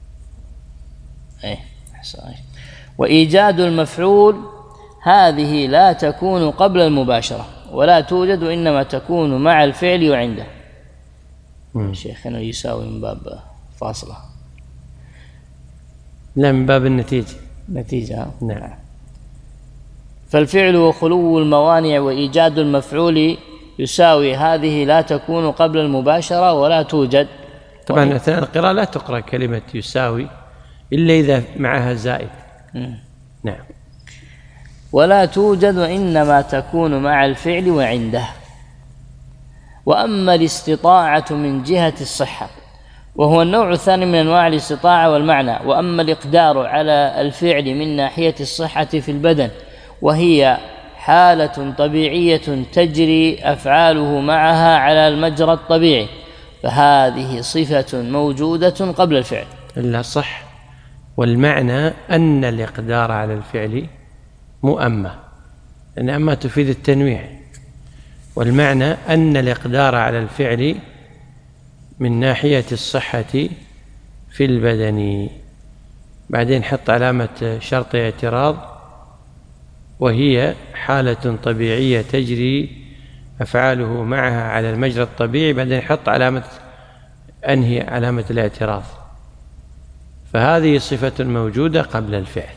أي وإيجاد المفعول هذه لا تكون قبل المباشرة ولا توجد، إنما تكون مع الفعل وعنده. شيخنا يساوي من باب فاصلة، لا من باب النتيجة. نتيجة. نعم. فالفعل وخلو الموانع وإيجاد المفعول يساوي هذه لا تكون قبل المباشرة ولا توجد. طبعا أثناء القراءة لا تقرأ كلمة يساوي إلا إذا معها زائد. م. نعم. ولا توجد وإنما تكون مع الفعل وعنده. وأما الاستطاعة من جهة الصحة وهو النوع الثاني من أنواع الاستطاعة والمعنى، وأما الإقدار على الفعل من ناحية الصحة في البدن وهي حالة طبيعية تجري أفعاله معها على المجرى الطبيعي، فهذه صفة موجودة قبل الفعل. إلا صح. والمعنى أن الإقدار على الفعل مؤمة، لأن أما تفيد التنويع، والمعنى أن الإقدار على الفعل من ناحية الصحة في البدن. بعدين حط علامة شرط اعتراض، وهي حالة طبيعية تجري أفعاله معها على المجرى الطبيعي، بعدين حط علامة أنهي علامة الاعتراض، فهذه صفة موجودة قبل الفعل.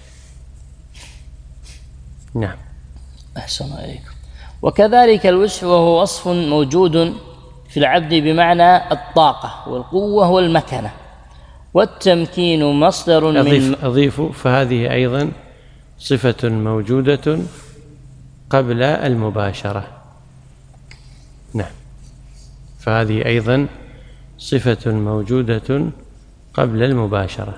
نعم. أحسن عليكم. وكذلك الوسع وهو وصف موجود في العبد بمعنى الطاقة والقوة والمكنة، والتمكين مصدر أضيف من أضيف فهذه أيضا صفة موجودة قبل المباشرة. نعم. فهذه أيضا صفة موجودة قبل المباشرة.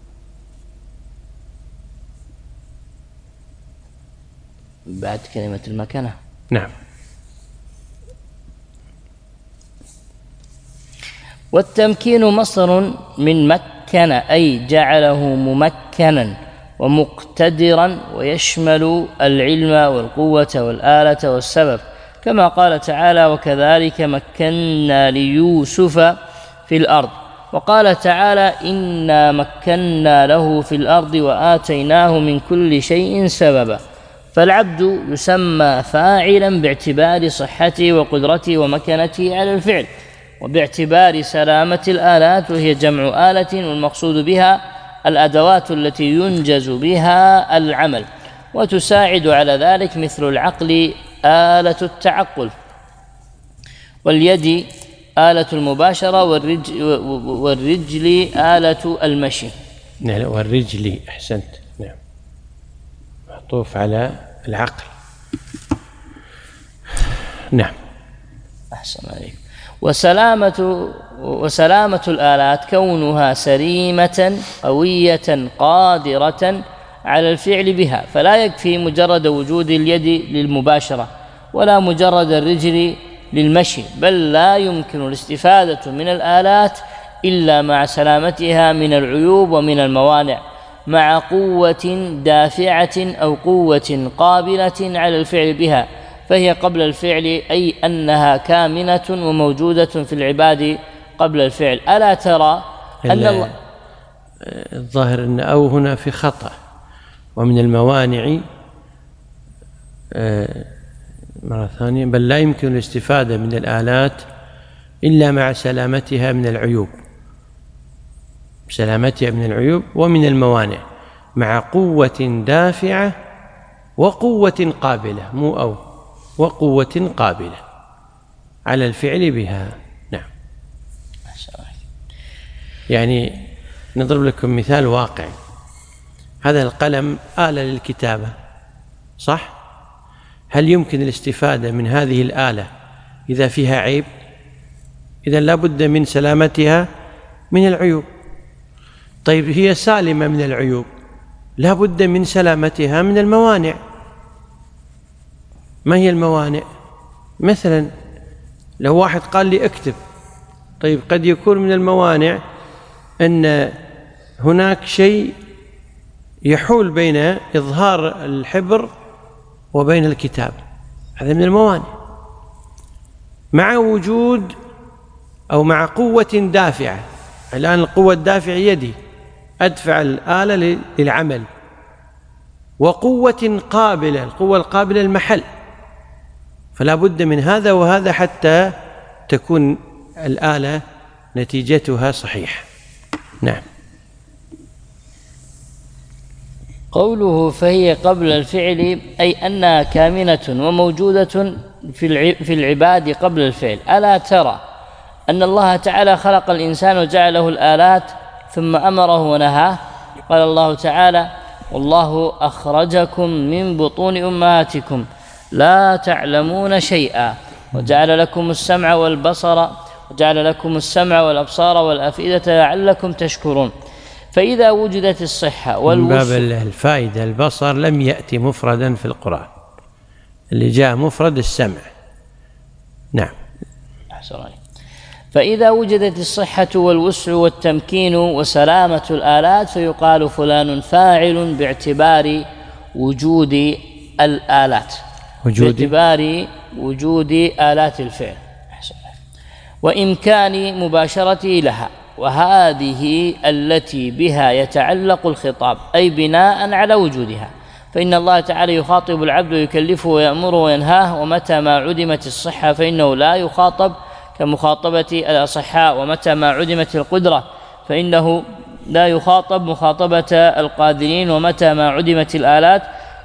بعد كلمة المكنة. نعم. والتمكين مصدر من مكن أي جعله ممكنا، ومقتدرا، ويشمل العلم والقوة والآلة والسبب، كما قال تعالى: وكذلك مكنا ليوسف في الأرض. وقال تعالى: إنا مكنا له في الأرض وآتيناه من كل شيء سببا. فالعبد يسمى فاعلا باعتبار صحته وقدرته ومكانته على الفعل، وباعتبار سلامة الآلات، وهي جمع آلة، والمقصود بها الأدوات التي ينجز بها العمل، وتساعد على ذلك مثل العقل آلة التعقل، واليد آلة المباشرة، والرجل, والرجل آلة المشي. نعم، والرجل أحسنت، نعم، معطوف على العقل. نعم، أحسن عليك. وسلامة وسلامة الآلات كونها سليمة قوية قادرة على الفعل بها، فلا يكفي مجرد وجود اليد للمباشرة ولا مجرد الرجل للمشي، بل لا يمكن الاستفادة من الآلات إلا مع سلامتها من العيوب ومن الموانع، مع قوة دافعة أو قوة قابلة على الفعل بها، فهي قبل الفعل، أي أنها كامنة وموجودة في العباد قبل الفعل. ألا ترى أن الله الظاهر أن أو هنا في خطأ، ومن الموانع مرة ثانية، بل لا يمكن الاستفادة من الآلات إلا مع سلامتها من العيوب، سلامتها من العيوب ومن الموانع، مع قوة دافعة وقوة قابلة، مو أو وقوة قابلة على الفعل بها. نعم، يعني نضرب لكم مثال واقعي. هذا القلم آلة للكتابة، صح؟ هل يمكن الاستفادة من هذه الآلة إذا فيها عيب؟ إذن لا بد من سلامتها من العيوب. طيب، هي سالمة من العيوب، لا بد من سلامتها من الموانع. ما هي الموانع؟ مثلا لو واحد قال لي اكتب، طيب قد يكون من الموانع أن هناك شيء يحول بين إظهار الحبر وبين الكتاب، هذا من الموانع، مع وجود أو مع قوة دافعة. الآن القوة الدافعة يدي، أدفع الآلة للعمل، وقوة قابلة، القوة القابلة المحل، فلا بد من هذا وهذا حتى تكون الآلة نتيجتها صحيحة. نعم. قوله فهي قبل الفعل، أي أنها كامنة وموجودة في العباد قبل الفعل. ألا ترى أن الله تعالى خلق الإنسان وجعله الآلات ثم أمره ونهاه؟ قال الله تعالى: والله أخرجكم من بطون أمهاتكم لا تعلمون شيئا وجعل لكم السمع والبصر وجعل لكم السمع والأبصار والأفئدة لعلكم تشكرون. فإذا وجدت الصحة والوسع، من باب الفائدة، البصر لم يأتي مفردا في القرآن، اللي جاء مفرد السمع. نعم. فإذا وجدت الصحة والوسع والتمكين وسلامة الآلات فيقال فلان فاعل باعتبار وجود الآلات، وجود باعتبار وجود آلات الفعل وإمكان مباشرته لها، وهذه التي بها يتعلق الخطاب، أي بناء على وجودها. فإن الله تعالى يخاطب العبد ويكلفه ويأمره وينهاه، ومتى ما عدمت الصحة فإنه لا يخاطب كمخاطبة الأصحاء، ومتى ما عدمت القدرة فإنه لا يخاطب مخاطبة القادرين، ومتى ما عدمت الآلات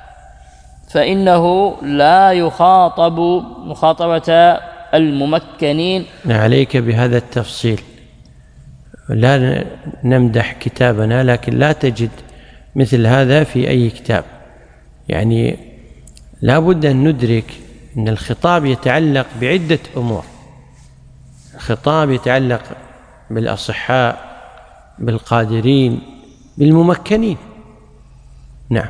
فإنه لا يخاطب مخاطبة الممكنين. عليك بهذا التفصيل، لا نمدح كتابنا لكن لا تجد مثل هذا في أي كتاب. يعني لا بد أن ندرك أن الخطاب يتعلق بعدة أمور. الخطاب يتعلق بالأصحاء، بالقادرين، بالممكنين. نعم.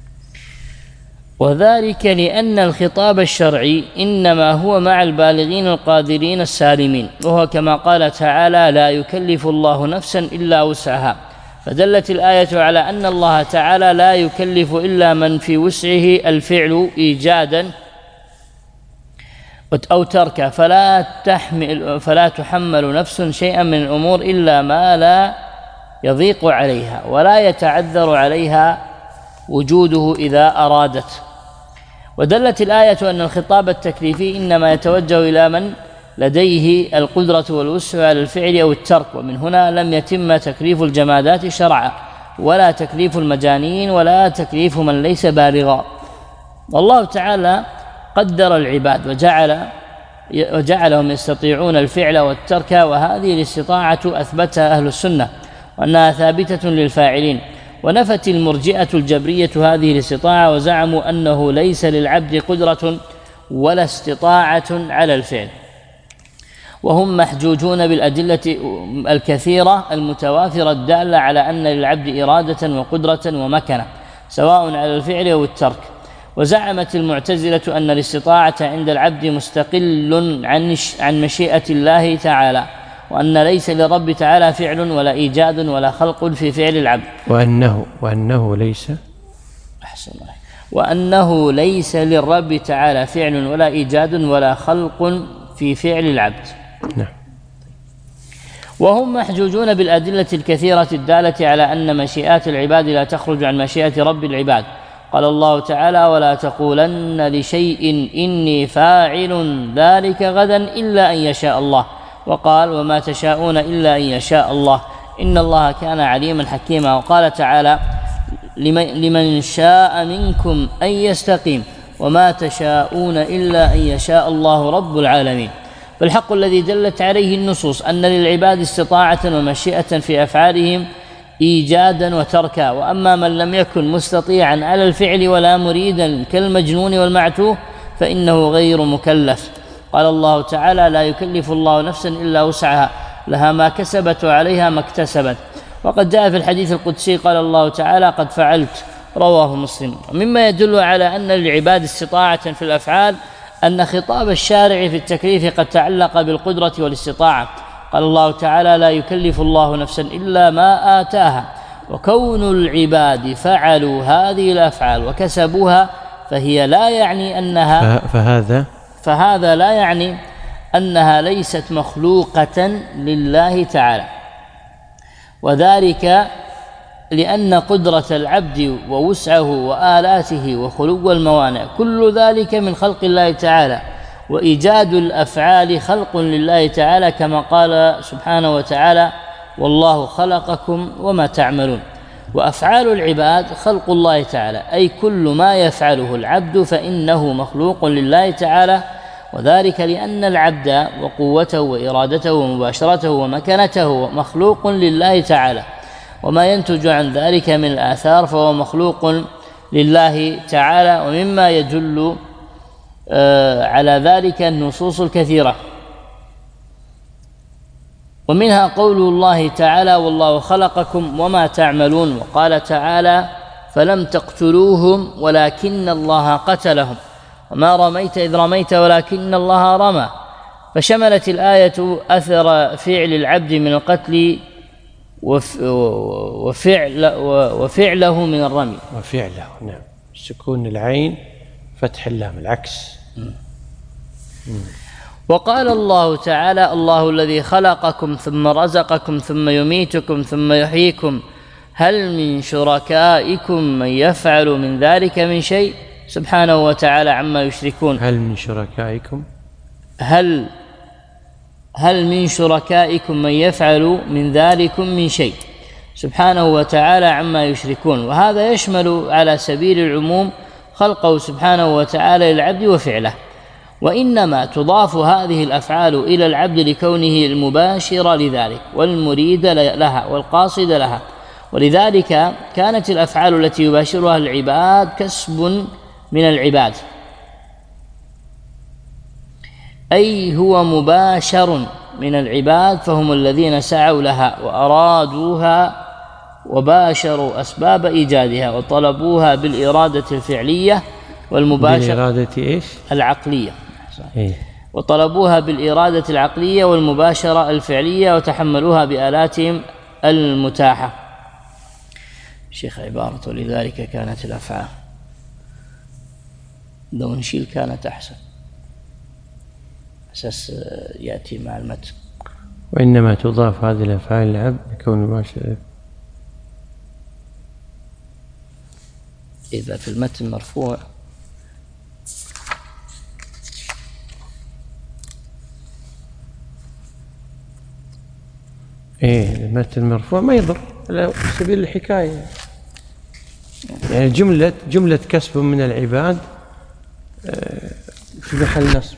وذلك لأن الخطاب الشرعي إنما هو مع البالغين القادرين السالمين، وهو كما قال تعالى: لا يكلف الله نفسا إلا وسعها. فدلت الآية على أن الله تعالى لا يكلف إلا من في وسعه الفعل إيجادا أو تركا، فلا تحمل فلا تحمل نفس شيئا من الأمور إلا ما لا يضيق عليها ولا يتعذر عليها وجوده إذا أرادت. ودلت الآية أن الخطاب التكليفي إنما يتوجه إلى من لديه القدرة والوسع على الفعل أو الترك، ومن هنا لم يتم تكليف الجمادات شرعا، ولا تكليف المجانين، ولا تكليف من ليس بالغا. والله تعالى قدر العباد وجعل وجعلهم يستطيعون الفعل والترك، وهذه الاستطاعة أثبتها أهل السنة وأنها ثابتة للفاعلين، ونفت المرجئة الجبرية هذه الاستطاعة وزعموا أنه ليس للعبد قدرة ولا استطاعة على الفعل، وهم محجوجون بالأدلة الكثيرة المتوافرة الدالة على أن للعبد إرادة وقدرة ومكنة سواء على الفعل أو الترك. وزعمت المعتزلة أن الاستطاعة عند العبد مستقل عن عن مشيئة الله تعالى، وأن ليس للرب تعالى فعل ولا إيجاد ولا خلق في فعل العبد، وأنه وأنه ليس أحسن الله وأنه ليس للرب تعالى فعل ولا إيجاد ولا خلق في فعل العبد. نعم. وهم محجوجون بالأدلة الكثيرة الدالة على أن مشيئات العباد لا تخرج عن مشيئة رب العباد. قال الله تعالى: ولا تقولن لشيء إني فاعل ذلك غدا إلا أن يشاء الله. وقال: وما تشاءون إلا أن يشاء الله إن الله كان عليما حكيما. وقال تعالى: لمن شاء منكم أن يستقيم وما تشاءون إلا أن يشاء الله رب العالمين. فالحق الذي دلت عليه النصوص أن للعباد استطاعة ومشيئة في أفعالهم إيجادا وتركا، وأما من لم يكن مستطيعا على الفعل ولا مريدا كالمجنون والمعتوه فإنه غير مكلف. قال الله تعالى: لا يكلف الله نفسا إلا وسعها لها ما كسبت وعليها ما اكتسبت. وقد جاء في الحديث القدسي قال الله تعالى: قد فعلت، رواه مسلم. ومما يدل على أن للعباد استطاعة في الأفعال أن خطاب الشارع في التكليف قد تعلق بالقدرة والاستطاعة. قال الله تعالى: لا يكلف الله نفسا إلا ما آتاها. وكون العباد فعلوا هذه الأفعال وكسبوها فهي لا يعني أنها فهذا فهذا لا يعني أنها ليست مخلوقة لله تعالى، وذلك لأن قدرة العبد ووسعه وآلاته وخلو الموانع كل ذلك من خلق الله تعالى، وإيجاد الأفعال خلق لله تعالى، كما قال سبحانه وتعالى: والله خلقكم وما تعملون. وأفعال العباد خلق الله تعالى، أي كل ما يفعله العبد فإنه مخلوق لله تعالى، وذلك لأن العبد وقوته وإرادته ومباشرته ومكانته مخلوق لله تعالى، وما ينتج عن ذلك من الآثار فهو مخلوق لله تعالى. ومما يدل على ذلك النصوص الكثيرة، ومنها قول الله تعالى: والله خلقكم وما تعملون. وقال تعالى: فلم تقتلوهم ولكن الله قتلهم وما رميت إذ رميت ولكن الله رمى. فشملت الآية أثر فعل العبد من القتل وفعل وفعله من الرمي. وفعله، نعم، سكون العين فتح اللام، العكس. وقال الله تعالى: الله الذي خلقكم ثم رزقكم ثم يميتكم ثم يحييكم هل من شركائكم من يفعل من ذلك من شيء سبحانه وتعالى عما يشركون. هل من شركائكم هل هل من شركائكم من يفعل من ذلك من شيء سبحانه وتعالى عما يشركون. وهذا يشمل على سبيل العموم خلقه سبحانه وتعالى للعبد وفعله، وإنما تضاف هذه الأفعال إلى العبد لكونه المباشر لذلك والمريد لها والقاصد لها. ولذلك كانت الأفعال التي يباشرها العباد كسب من العباد، أي هو مباشر من العباد، فهم الذين سعوا لها وأرادوها وباشروا أسباب إيجادها وطلبوها بالإرادة الفعلية والمباشرة بالإرادة إيش؟ العقلية إيه؟ وطلبوها بالإرادة العقلية والمباشرة الفعلية وتحملوها بآلاتهم المتاحة. شيخ عبارة ولذلك كانت الأفعال، لو نشيل كانت أحسن أساس يأتي مع المتن. وإنما تضاف هذه الأفعال العبد لكون المباشر إذا في المتن مرفوع إيه المتن المرفوع ما يضر على سبيل الحكاية، يعني جملة جملة كسب من العباد في محل نصب.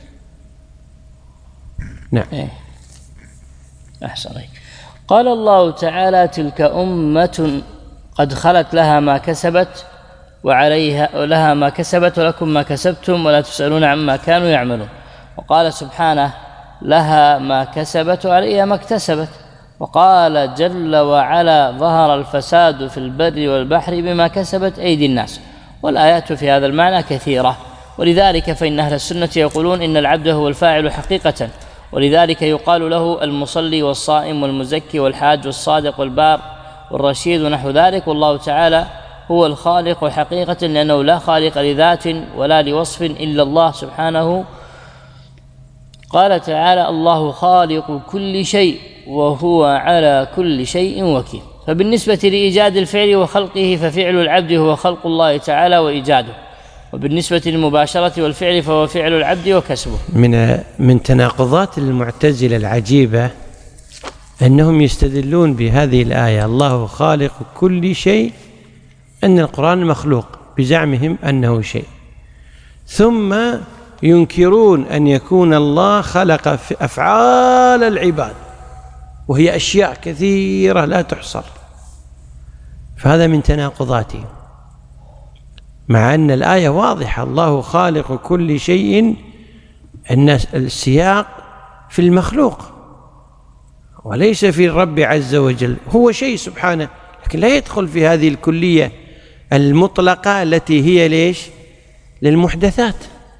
نعم. إيه. أحسن عليك. قال الله تعالى: تلك أمة قد خلت لها ما كسبت وعليها لها ما كسبت ولكم ما كسبتم ولا تسألون عما كانوا يعملون. وقال سبحانه: لها ما كسبت وعليها ما اكتسبت. وقال جل وعلا: ظهر الفساد في البر والبحر بما كسبت أيدي الناس. والآيات في هذا المعنى كثيرة، ولذلك فإن أهل السنة يقولون إن العبد هو الفاعل حقيقة، ولذلك يقال له المصلي والصائم والمزكي والحاج والصادق والبار والرشيد ونحو ذلك. والله تعالى هو الخالق حقيقة، لأنه لا خالق لذات ولا لوصف إلا الله سبحانه. قال تعالى: الله خالق كل شيء وهو على كل شيء وكيل. فبالنسبة لإيجاد الفعل وخلقه ففعل العبد هو خلق الله تعالى وإيجاده، وبالنسبة للمباشرة والفعل فهو فعل العبد وكسبه. من من تناقضات المعتزلة العجيبة أنهم يستدلون بهذه الآية: الله خالق كل شيء، أن القرآن مخلوق بزعمهم أنه شيء، ثم ينكرون أن يكون الله خلق في أفعال العباد وهي أشياء كثيرة لا تحصر. فهذا من تناقضاتهم، مع أن الآية واضحة: الله خالق كل شيء، أن السياق في المخلوق وليس في الرب عز وجل، هو شيء سبحانه، لكن لا يدخل في هذه الكلية المطلقة التي هي ليش؟ للمحدثات،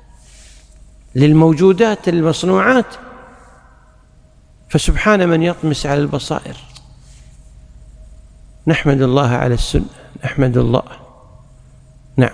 للموجودات المصنوعات. فسبحان من يطمس على البصائر. نحمد الله على السنة، نحمد الله. نعم.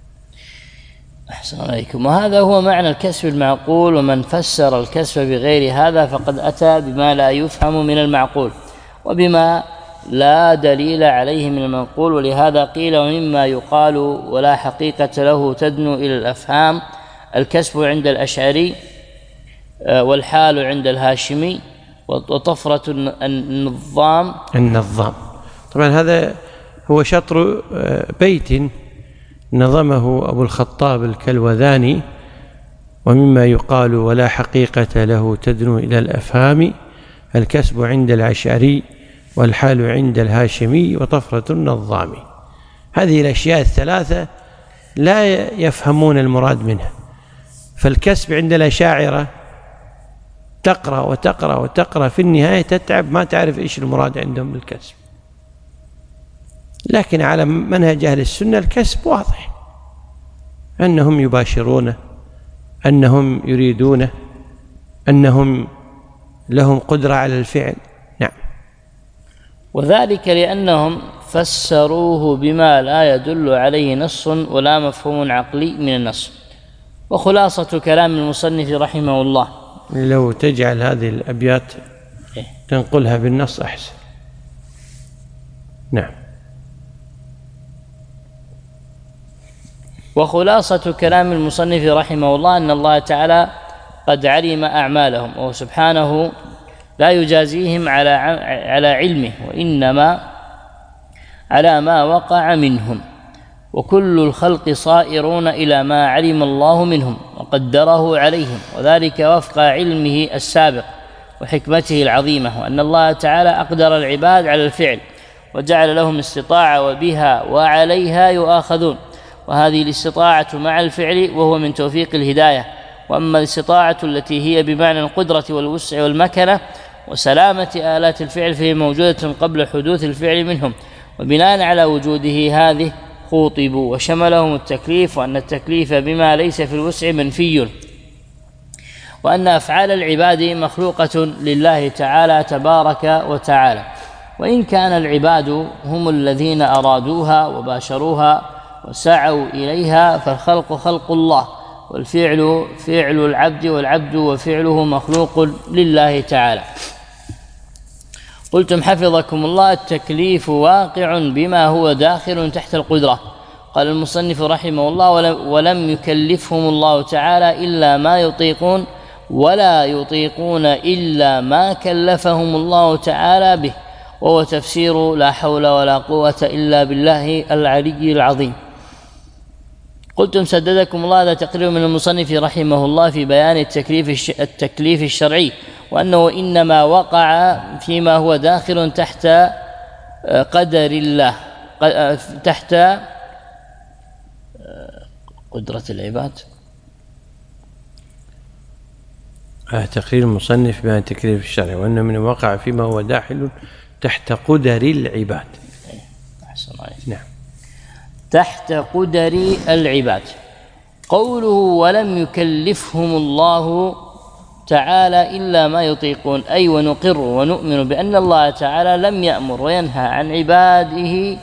أحسن عليكم. وهذا هو معنى الكسب المعقول، ومن فسر الكسب بغير هذا فقد أتى بما لا يفهم من المعقول وبما لا دليل عليه من المنقول. ولهذا قيل: ومما يقال ولا حقيقة له تدنو إلى الأفهام الكسب عند الأشعري والحال عند الهاشمي وطفرة النظام. النظام طبعا هذا هو شطر بيت نظمه أبو الخطاب الكلوذاني: ومما يقال ولا حقيقة له تدنو إلى الأفهام الكسب عند الأشعري والحال عند الهاشمي وطفرة النظام. هذه الأشياء الثلاثة لا يفهمون المراد منها. فالكسب عند الأشاعرة تقرأ وتقرأ وتقرأ، في النهاية تتعب ما تعرف إيش المراد عندهم بالكسب. لكن على منهج أهل السنة الكسب واضح، أنهم يباشرونه، أنهم يريدونه، أنهم لهم قدرة على الفعل. نعم. وذلك لأنهم فسروه بما لا يدل عليه نص ولا مفهوم عقلي من النص. وخلاصة كلام المصنف رحمه الله، لو تجعل هذه الأبيات تنقلها بالنص أحسن. نعم. وخلاصة كلام المصنف رحمه الله أن الله تعالى قد علم أعمالهم، وهو سبحانه لا يجازيهم على على علمه، وإنما على ما وقع منهم. وكل الخلق صائرون إلى ما علم الله منهم وقدره عليهم، وذلك وفق علمه السابق وحكمته العظيمة، وأن الله تعالى أقدر العباد على الفعل وجعل لهم استطاعة وبها وعليها يؤاخذون. وهذه الاستطاعة مع الفعل وهو من توفيق الهداية. وأما الاستطاعة التي هي بمعنى القدرة والوسع والمكنة وسلامة آلات الفعل فهي موجودة قبل حدوث الفعل منهم، وبناء على وجوده هذه خوطبوا وشملهم التكليف، وأن التكليف بما ليس في الوسع منفي، وأن أفعال العباد مخلوقة لله تعالى تبارك وتعالى. وإن كان العباد هم الذين أرادوها وباشروها وسعوا إليها، فالخلق خلق الله، والفعل فعل العبد، والعبد وفعله مخلوق لله تعالى. قلتم حفظكم الله: التكليف واقع بما هو داخل تحت القدرة. قال المصنف رحمه الله: ولم يكلفهم الله تعالى إلا ما يطيقون، ولا يطيقون إلا ما كلفهم الله تعالى به، وهو تفسير لا حول ولا قوة إلا بالله العلي العظيم. قلتم سددكم الله: هذا تقرير من المصنف رحمه الله في بيان التكليف التكليف الشرعي، وأنه إنما وقع فيما هو داخل تحت قدر الله، تحت قدرة العباد. تقرير المصنف بيان التكليف الشرعي، وأنه من وقع فيما هو داخل تحت قدر العباد. أحسن عليك. نعم. تحت قدر العباد. قوله: ولم يكلفهم الله تعالى إلا ما يطيقون، أي ونقر ونؤمن بأن الله تعالى لم يأمر وينهى عن عباده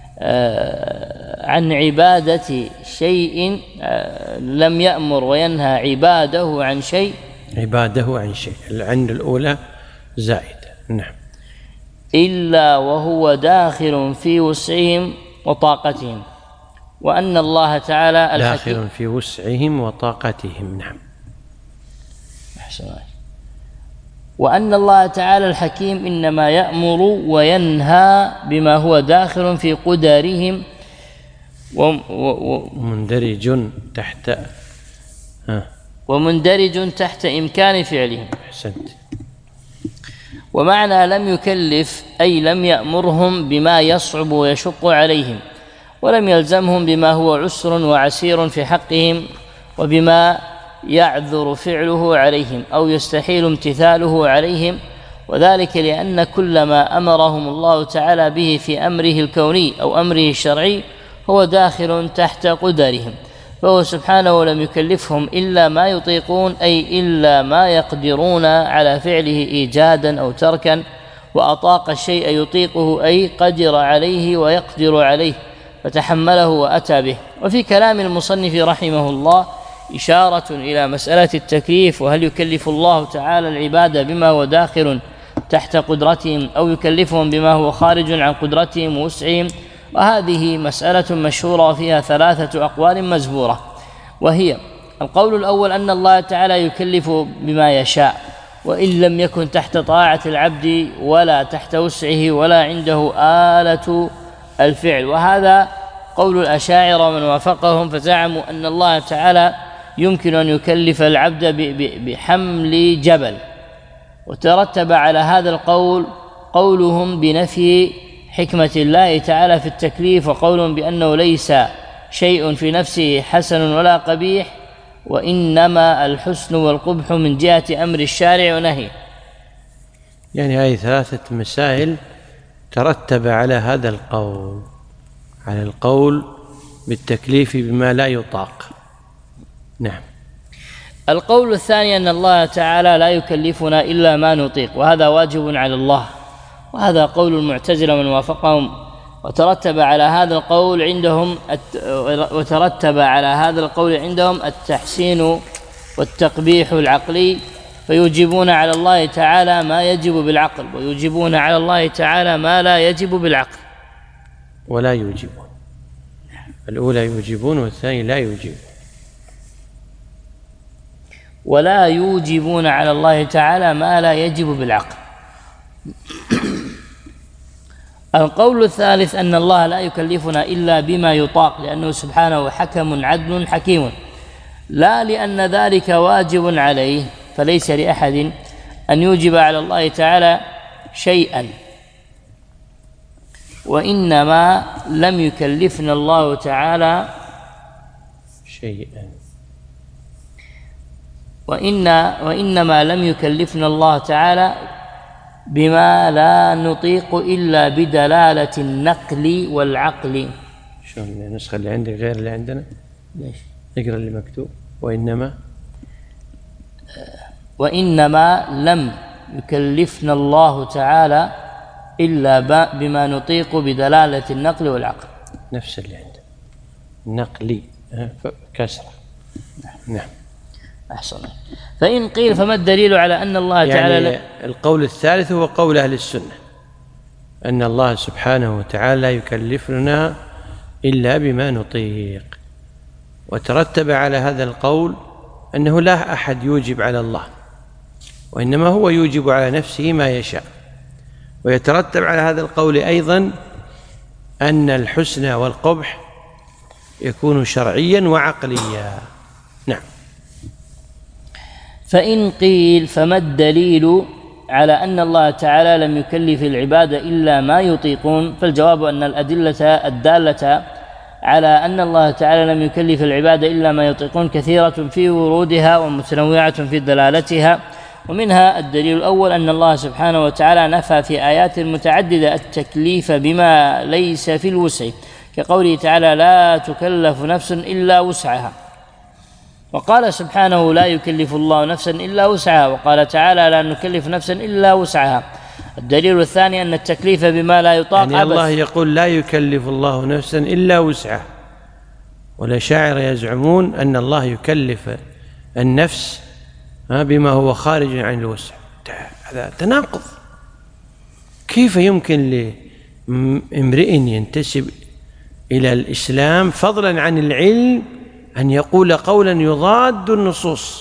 آه عن عبادة شيء، آه لم يأمر وينهى عباده عن شيء عباده عن شيء العند الأولى زائدة. نعم. إلا وهو داخل في وسعهم وطاقتهم، وأن الله تعالى الحكيم داخل في وسعهم وطاقتهم. نعم. أحسن. وأن الله تعالى الحكيم إنما يأمر وينهى بما هو داخل في قدرهم ومندرج تحت ها ومندرج تحت إمكان فعلهم. أحسنت. ومعنى لم يكلف أي لم يأمرهم بما يصعب ويشق عليهم، ولم يلزمهم بما هو عسر وعسير في حقهم، وبما يعذر فعله عليهم أو يستحيل امتثاله عليهم، وذلك لأن كل ما أمرهم الله تعالى به في أمره الكوني أو أمره الشرعي هو داخل تحت قدرهم، فهو سبحانه لم يكلفهم إلا ما يطيقون، أي إلا ما يقدرون على فعله إيجادا أو تركا، وأطاق الشيء يطيقه أي قدر عليه ويقدر عليه فتحمله وأتى به. وفي كلام المصنف رحمه الله إشارة إلى مسألة التكليف، وهل يكلف الله تعالى العباد بما هو داخل تحت قدرتهم أو يكلفهم بما هو خارج عن قدرتهم ووسعهم، وهذه مسألة مشهورة فيها ثلاثة أقوال مزبورة، وهي: القول الأول أن الله تعالى يكلف بما يشاء، وإن لم يكن تحت طاعة العبد ولا تحت وسعه ولا عنده آلة الفعل، وهذا قول الأشاعرة ومن وافقهم، فزعموا أن الله تعالى يمكن أن يكلف العبد بحمل جبل، وترتب على هذا القول قولهم بنفي حكمة الله تعالى في التكليف، وقولهم بأنه ليس شيء في نفسه حسن ولا قبيح، وإنما الحسن والقبح من جهة أمر الشارع ونهيه. يعني هذه ثلاثة مسائل ترتب على هذا القول، على القول بالتكليف بما لا يطاق. نعم. القول الثاني أن الله تعالى لا يكلفنا إلا ما نطيق، وهذا واجب على الله، وهذا قول المعتزلة من وافقهم، وترتب على هذا القول عندهم وترتب على هذا القول عندهم التحسين والتقبيح العقلي، فيوجبون على الله تعالى ما يجب بالعقل، ويوجبون على الله تعالى ما لا يجب بالعقل. ولا يوجبون، الأولى يوجبون والثاني لا يوجبون. ولا يوجبون على الله تعالى ما لا يجب بالعقل. القول الثالث أن الله لا يكلفنا إلا بما يطاق، لأنه سبحانه حكم عدل حكيم، لا لأن ذلك واجب عليه، فليس لأحد أن يوجب على الله تعالى شيئا، وإنما لم يكلفنا الله تعالى شيئا وإن وإنما لم يكلفنا الله تعالى بما لا نطيق إلا بدلالة النقل والعقل. شلون النسخة اللي عندك غير اللي عندنا؟ ليش؟ اقرأ اللي مكتوب. وإنما وإنما لم يكلفنا الله تعالى إلا بما نطيق بدلالة النقل والعقل. نفس اللي عنده نقلي كسرة. نعم أحسن. فإن قيل فما الدليل على أن الله تعالى يعني القول الثالث هو قول أهل السنة أن الله سبحانه وتعالى لا يكلفنا إلا بما نطيق، وترتب على هذا القول أنه لا أحد يوجب على الله، وإنما هو يوجب على نفسه ما يشاء. ويترتب على هذا القول أيضا أن الحسن والقبح يكون شرعيا وعقليا. نعم. فإن قيل فما الدليل على أن الله تعالى لم يكلف العباد إلا ما يطيقون؟ فالجواب أن الأدلة الدالة على أن الله تعالى لم يكلف العباد إلا ما يطيقون كثيرة في ورودها ومتنوعة في دلالتها. ومنها الدليل الأول أن الله سبحانه وتعالى نفى في آيات متعددة التكليف بما ليس في الوسع، كقوله تعالى لا تكلف نفس إلا وسعها، وقال سبحانه لا يكلف الله نفسا إلا وسعها، وقال تعالى لا نكلف نفسا إلا وسعها. الدليل الثاني أن التكليف بما لا يطاق يعني الله يقول لا يكلف الله نفسا إلا وسعها، والأشاعرة يزعمون أن الله يكلف النفس بما هو خارج عن الوسع. هذا تناقض. كيف يمكن لامرئ ينتسب إلى الإسلام فضلا عن العلم أن يقول قولا يضاد النصوص؟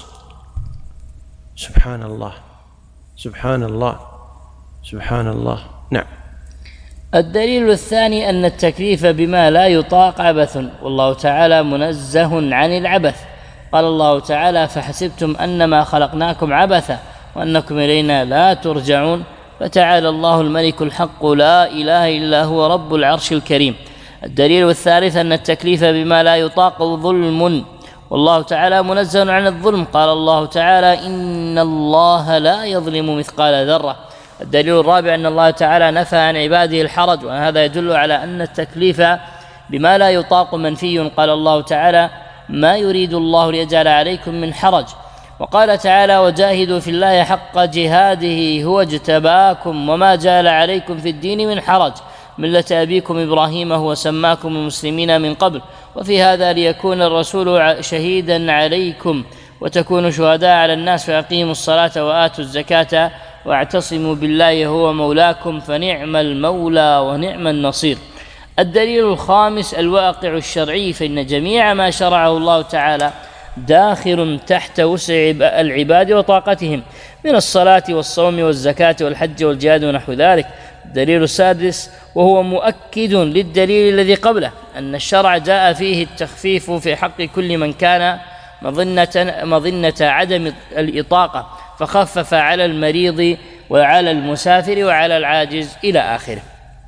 سبحان الله سبحان الله سبحان الله. نعم. الدليل الثاني أن التكليف بما لا يطاق عبث، والله تعالى منزه عن العبث. قال الله تعالى فحسبتم أنما خلقناكم عبثا وأنكم إلينا لا ترجعون، فتعالى الله الملك الحق لا إله إلا هو رب العرش الكريم. الدليل الثالث أن التكليف بما لا يطاق ظلم، والله تعالى منزه عن الظلم. قال الله تعالى إن الله لا يظلم مثقال ذرة. الدليل الرابع أن الله تعالى نفى عن عباده الحرج، وهذا يدل على أن التكليف بما لا يطاق منفي. قال الله تعالى ما يريد الله ليجعل عليكم من حرج، وقال تعالى وجاهدوا في الله حق جهاده هو اجتباكم وما جعل عليكم في الدين من حرج ملة أبيكم إبراهيم هو سماكم المسلمين من قبل وفي هذا ليكون الرسول شهيدا عليكم وتكونوا شهداء على الناس فأقيموا الصلاة وآتوا الزكاة واعتصموا بالله هو مولاكم فنعم المولى ونعم النصير. الدليل الخامس الواقع الشرعي، فإن جميع ما شرعه الله تعالى داخل تحت وسع العباد وطاقتهم من الصلاة والصوم والزكاة والحج والجهاد ونحو ذلك. الدليل السادس وهو مؤكد للدليل الذي قبله أن الشرع جاء فيه التخفيف في حق كل من كان مظنة, مظنة عدم الإطاقة، فخفف على المريض وعلى المسافر وعلى العاجز إلى آخره.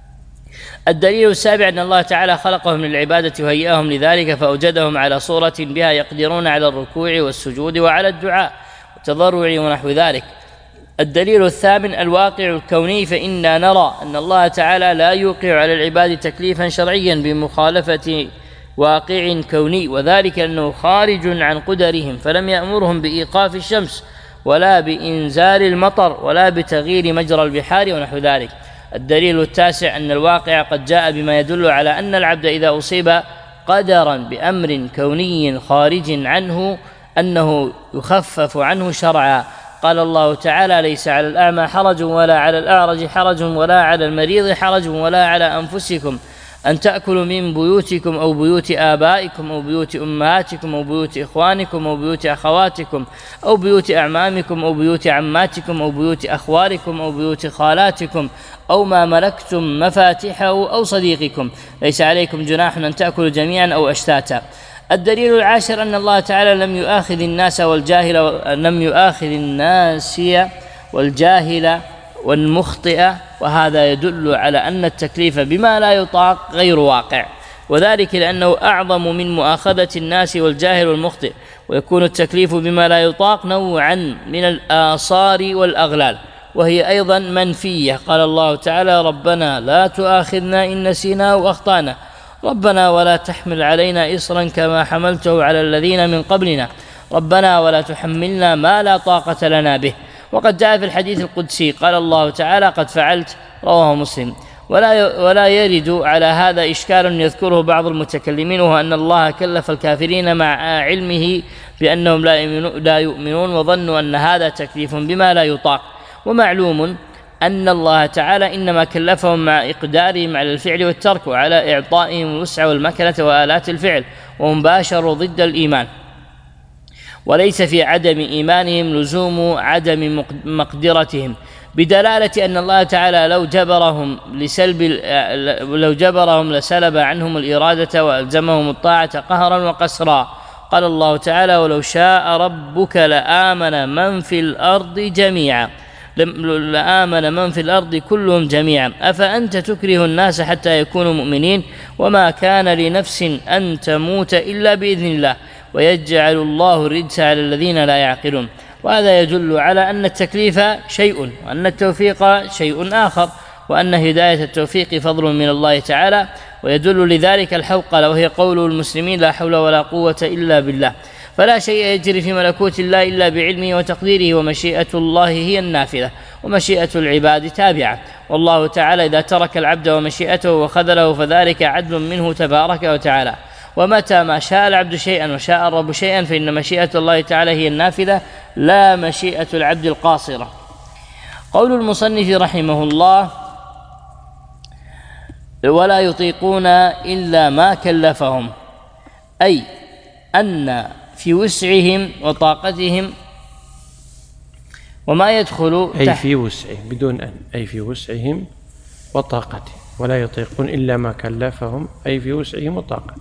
الدليل السابع أن الله تعالى خلقهم للعبادة وهيئهم لذلك فأوجدهم على صورة بها يقدرون على الركوع والسجود وعلى الدعاء والتضرع ونحو ذلك. الدليل الثامن الواقع الكوني، فإنا نرى أن الله تعالى لا يوقع على العباد تكليفا شرعيا بمخالفة واقع كوني، وذلك أنه خارج عن قدرهم، فلم يأمرهم بإيقاف الشمس ولا بإنزال المطر ولا بتغيير مجرى البحار ونحو ذلك. الدليل التاسع أن الواقع قد جاء بما يدل على أن العبد إذا أصيب قدرا بأمر كوني خارج عنه أنه يخفف عنه شرعا. قال الله تعالى ليس على الأعمى حرج ولا على الأعرج حرج ولا على المريض حرج ولا على أنفسكم أن تأكلوا من بيوتكم أو بيوت آبائكم أو بيوت أمهاتكم أو بيوت إخوانكم أو بيوت أخواتكم أو بيوت أعمامكم أو بيوت عماتكم أو بيوت أخوالكم أو بيوت خالاتكم أو ما ملكتم مفاتحه أو صديقكم، ليس عليكم جناح أن تأكلوا جميعا أو أشتاتا. الدليل العاشر أن الله تعالى لم يؤاخذ الناس والجاهل لم يؤاخذ الناس والجاهل والمخطئ، وهذا يدل على أن التكليف بما لا يطاق غير واقع، وذلك لأنه أعظم من مؤاخذة الناس والجاهل والمخطئ، ويكون التكليف بما لا يطاق نوعا من الآثار والأغلال وهي أيضا منفية. قال الله تعالى ربنا لا تؤاخذنا إن نسينا وأخطأنا ربنا ولا تحمل علينا إصرا كما حملته على الذين من قبلنا ربنا ولا تحملنا ما لا طاقة لنا به. وقد جاء في الحديث القدسي قال الله تعالى قد فعلت رواه مسلم. ولا ولا يرد على هذا إشكال يذكره بعض المتكلمين، وهو أن الله كلف الكافرين مع علمه بأنهم لا يؤمنون وظنوا أن هذا تكليف بما لا يطاق. ومعلوم أن الله تعالى إنما كلفهم مع إقدارهم على الفعل والترك، وعلى إعطائهم الوسع والمكنة وآلات الفعل، وهم باشروا ضد الإيمان. وليس في عدم إيمانهم لزوم عدم مقدرتهم، بدلالة أن الله تعالى لو جبرهم لسلب لو جبرهم لسلب عنهم الإرادة وألزمهم الطاعة قهرا وقسرا. قال الله تعالى: ولو شاء ربك لآمن من في الأرض جميعا لآمن من في الأرض كلهم جميعا أفأنت تكره الناس حتى يكونوا مؤمنين وما كان لنفس أن تموت إلا بإذن الله ويجعل الله الرجس على الذين لا يعقلون. وهذا يدل على أن التكليف شيء وأن التوفيق شيء آخر، وأن هداية التوفيق فضل من الله تعالى. ويدل لذلك الحوقلة، وهي قول المسلمين: لا حول ولا قوة إلا بالله. فلا شيء يجري في ملكوت الله إلا بعلمه وتقديره، ومشيئة الله هي النافذة ومشيئة العباد تابعة. والله تعالى إذا ترك العبد ومشيئته وخذله فذلك عدل منه تبارك وتعالى. ومتى ما شاء العبد شيئا وشاء الرب شيئا فإن مشيئة الله تعالى هي النافذة لا مشيئة العبد القاصرة. قول المصنف رحمه الله: ولا يطيقون إلا ما كلفهم، أي أن في وسعهم وطاقتهم وما يدخل أي في وسعهم بدون أن أي في وسعهم وطاقتهم، ولا يطيقون إلا ما كلفهم أي في وسعهم وطاقتهم.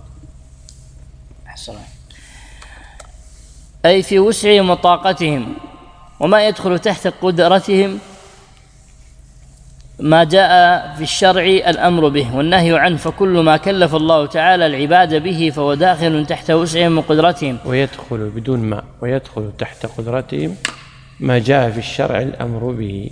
أي في وسعهم وطاقتهم وما يدخل تحت قدرتهم ما جاء في الشرع الأمر به والنهي عنه، فكل ما كلف الله تعالى العباد به فهو داخل تحت وسعهم وقدرتهم. ويدخل بدون ما ويدخل تحت قدرتهم ما جاء في الشرع الأمر به.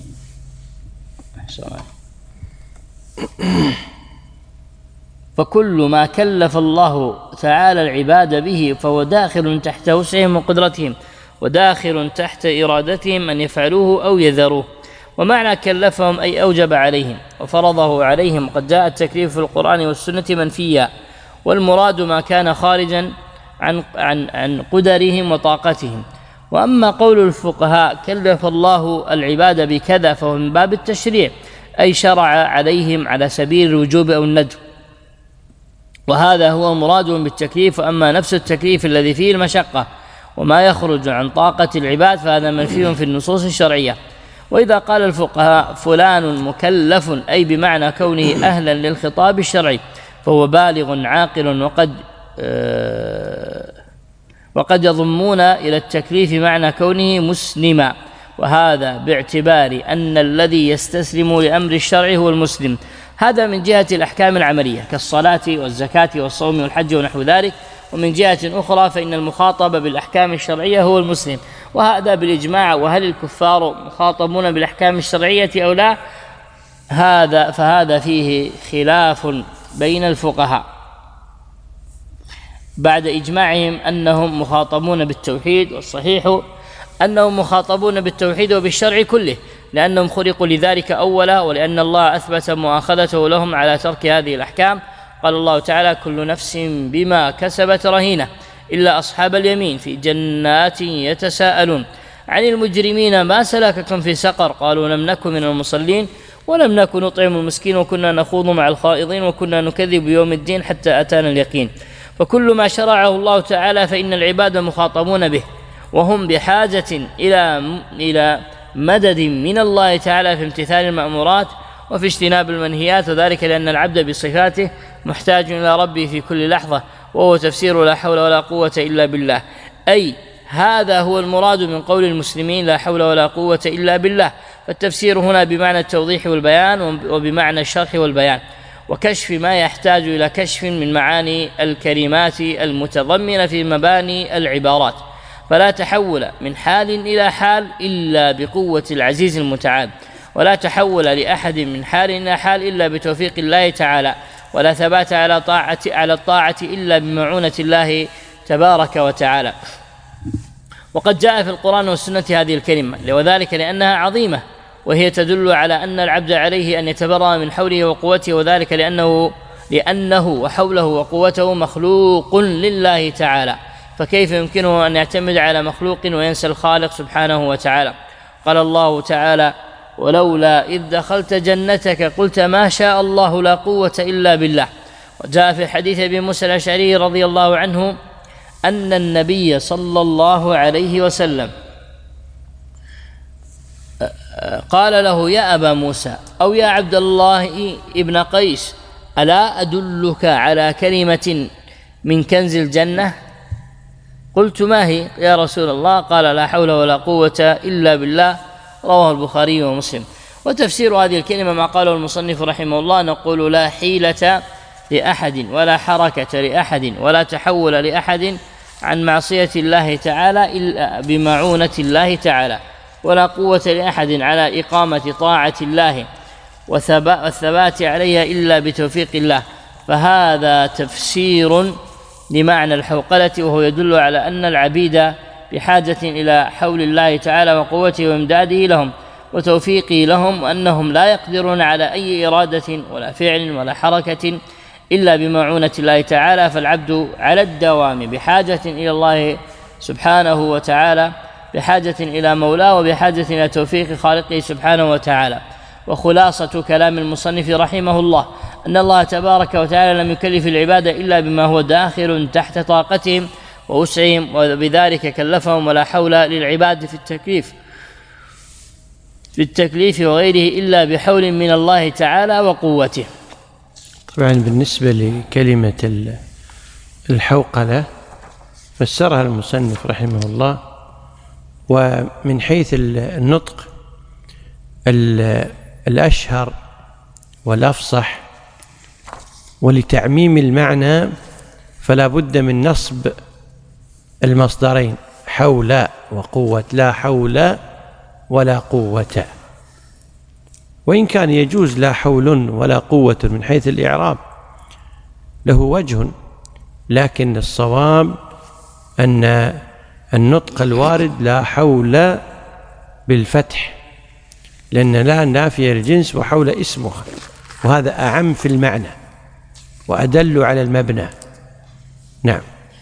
فكل ما كلف الله تعالى العباد به فهو داخل تحت وسعهم وقدرتهم، وداخل تحت إرادتهم أن يفعلوه أو يذروه. ومعنى كلفهم أي أوجب عليهم وفرضه عليهم، قد جاء التكليف في القرآن والسنة منفيا، والمراد ما كان خارجا عن, عن, عن قدرهم وطاقتهم. وأما قول الفقهاء كلف الله العباد بكذا فهو من باب التشريع، أي شرع عليهم على سبيل الوجوب أو الندب، وهذا هو مراد بالتكليف. أما نفس التكليف الذي فيه المشقة وما يخرج عن طاقة العباد فهذا منفي في النصوص الشرعية. وإذا قال الفقهاء فلان مكلف أي بمعنى كونه أهلا للخطاب الشرعي فهو بالغ عاقل، وقد آه وقد يضمون إلى التكليف معنى كونه مسلما، وهذا باعتبار أن الذي يستسلم لأمر الشرع هو المسلم. هذا من جهة الأحكام العملية كالصلاة والزكاة والصوم والحج ونحو ذلك. ومن جهة أخرى فإن المخاطب بالأحكام الشرعية هو المسلم، وهذا بالإجماع. وهل الكفار مخاطبون بالأحكام الشرعية أو لا؟ هذا فهذا فيه خلاف بين الفقهاء بعد إجماعهم أنهم مخاطبون بالتوحيد، والصحيح أنهم مخاطبون بالتوحيد وبالشرع كله، لأنهم خلقوا لذلك أولا، ولأن الله أثبت مؤاخذته لهم على ترك هذه الأحكام. قال الله تعالى: كل نفس بما كسبت رهينة إلا أصحاب اليمين في جنات يتساءلون عن المجرمين ما سلككم في سقر قالوا لم نكن من المصلين ولم نكن نطعم المسكين وكنا نخوض مع الخائضين وكنا نكذب بيوم الدين حتى أتانا اليقين. فكل ما شرعه الله تعالى فإن العباد مخاطبون به، وهم بحاجة إلى إلى مدد من الله تعالى في امتثال المأمورات وفي اجتناب المنهيات، وذلك لأن العبد بصفاته محتاج إلى ربه في كل لحظة، وهو تفسير لا حول ولا قوة إلا بالله. أي هذا هو المراد من قول المسلمين لا حول ولا قوة إلا بالله. فالتفسير هنا بمعنى التوضيح والبيان وبمعنى الشرح والبيان، وكشف ما يحتاج إلى كشف من معاني الكلمات المتضمنة في مباني العبارات. فلا تحول من حال إلى حال إلا بقوة العزيز المتعال، ولا تحول لأحد من حال إلى حال إلا بتوفيق الله تعالى، ولا ثبات على طاعة على الطاعة إلا بمعونة الله تبارك وتعالى. وقد جاء في القرآن والسنة هذه الكلمة، وذلك لأنها عظيمة وهي تدل على أن العبد عليه أن يتبرأ من حوله وقوته، وذلك لأنه لأنه وحوله وقوته مخلوق لله تعالى، فكيف يمكنه أن يعتمد على مخلوق وينسى الخالق سبحانه وتعالى؟ قال الله تعالى: ولولا إذ دخلت جنتك قلت ما شاء الله لا قوة إلا بالله. وجاء في حديث أبي موسى الأشعري رضي الله عنه أن النبي صلى الله عليه وسلم قال له: يا أبا موسى أو يا عبد الله ابن قيس، ألا أدلك على كلمة من كنز الجنة؟ قلت: ما هي يا رسول الله؟ قال: لا حول ولا قوة إلا بالله. رواه البخاري ومسلم. وتفسير هذه الكلمة ما قاله المصنف رحمه الله: نقول لا حيلة لأحد ولا حركة لأحد ولا تحول لأحد عن معصية الله تعالى إلا بمعونة الله تعالى، ولا قوة لأحد على إقامة طاعة الله والثبات عليها إلا بتوفيق الله. فهذا تفسير لمعنى الحوقلة، وهو يدل على أن العبيد بحاجة إلى حول الله تعالى وقوته وإمداده لهم وتوفيقه لهم، وأنهم لا يقدرون على أي إرادة ولا فعل ولا حركة إلا بمعونة الله تعالى. فالعبد على الدوام بحاجة إلى الله سبحانه وتعالى، بحاجة إلى مولاه، وبحاجة إلى توفيق خالقه سبحانه وتعالى. وخلاصة كلام المصنف رحمه الله أن الله تبارك وتعالى لم يكلف العباد إلا بما هو داخل تحت طاقتهم ووسعهم، وبذلك كلفهم، ولا حول للعباد في التكليف في التكليف وغيره إلا بحول من الله تعالى وقوته. طبعا بالنسبة لكلمة الحوقلة فسرها المصنف رحمه الله، ومن حيث النطق الأشهر والأفصح ولتعميم المعنى فلا بد من نصب المصدرين حول وقوة، لا حول ولا قوة. وإن كان يجوز لا حول ولا قوة من حيث الإعراب له وجه، لكن الصواب أن النطق الوارد لا حول بالفتح، لأن لا نافية للجنس وحول اسمها، وهذا أعم في المعنى وأدل على المبنى. نعم.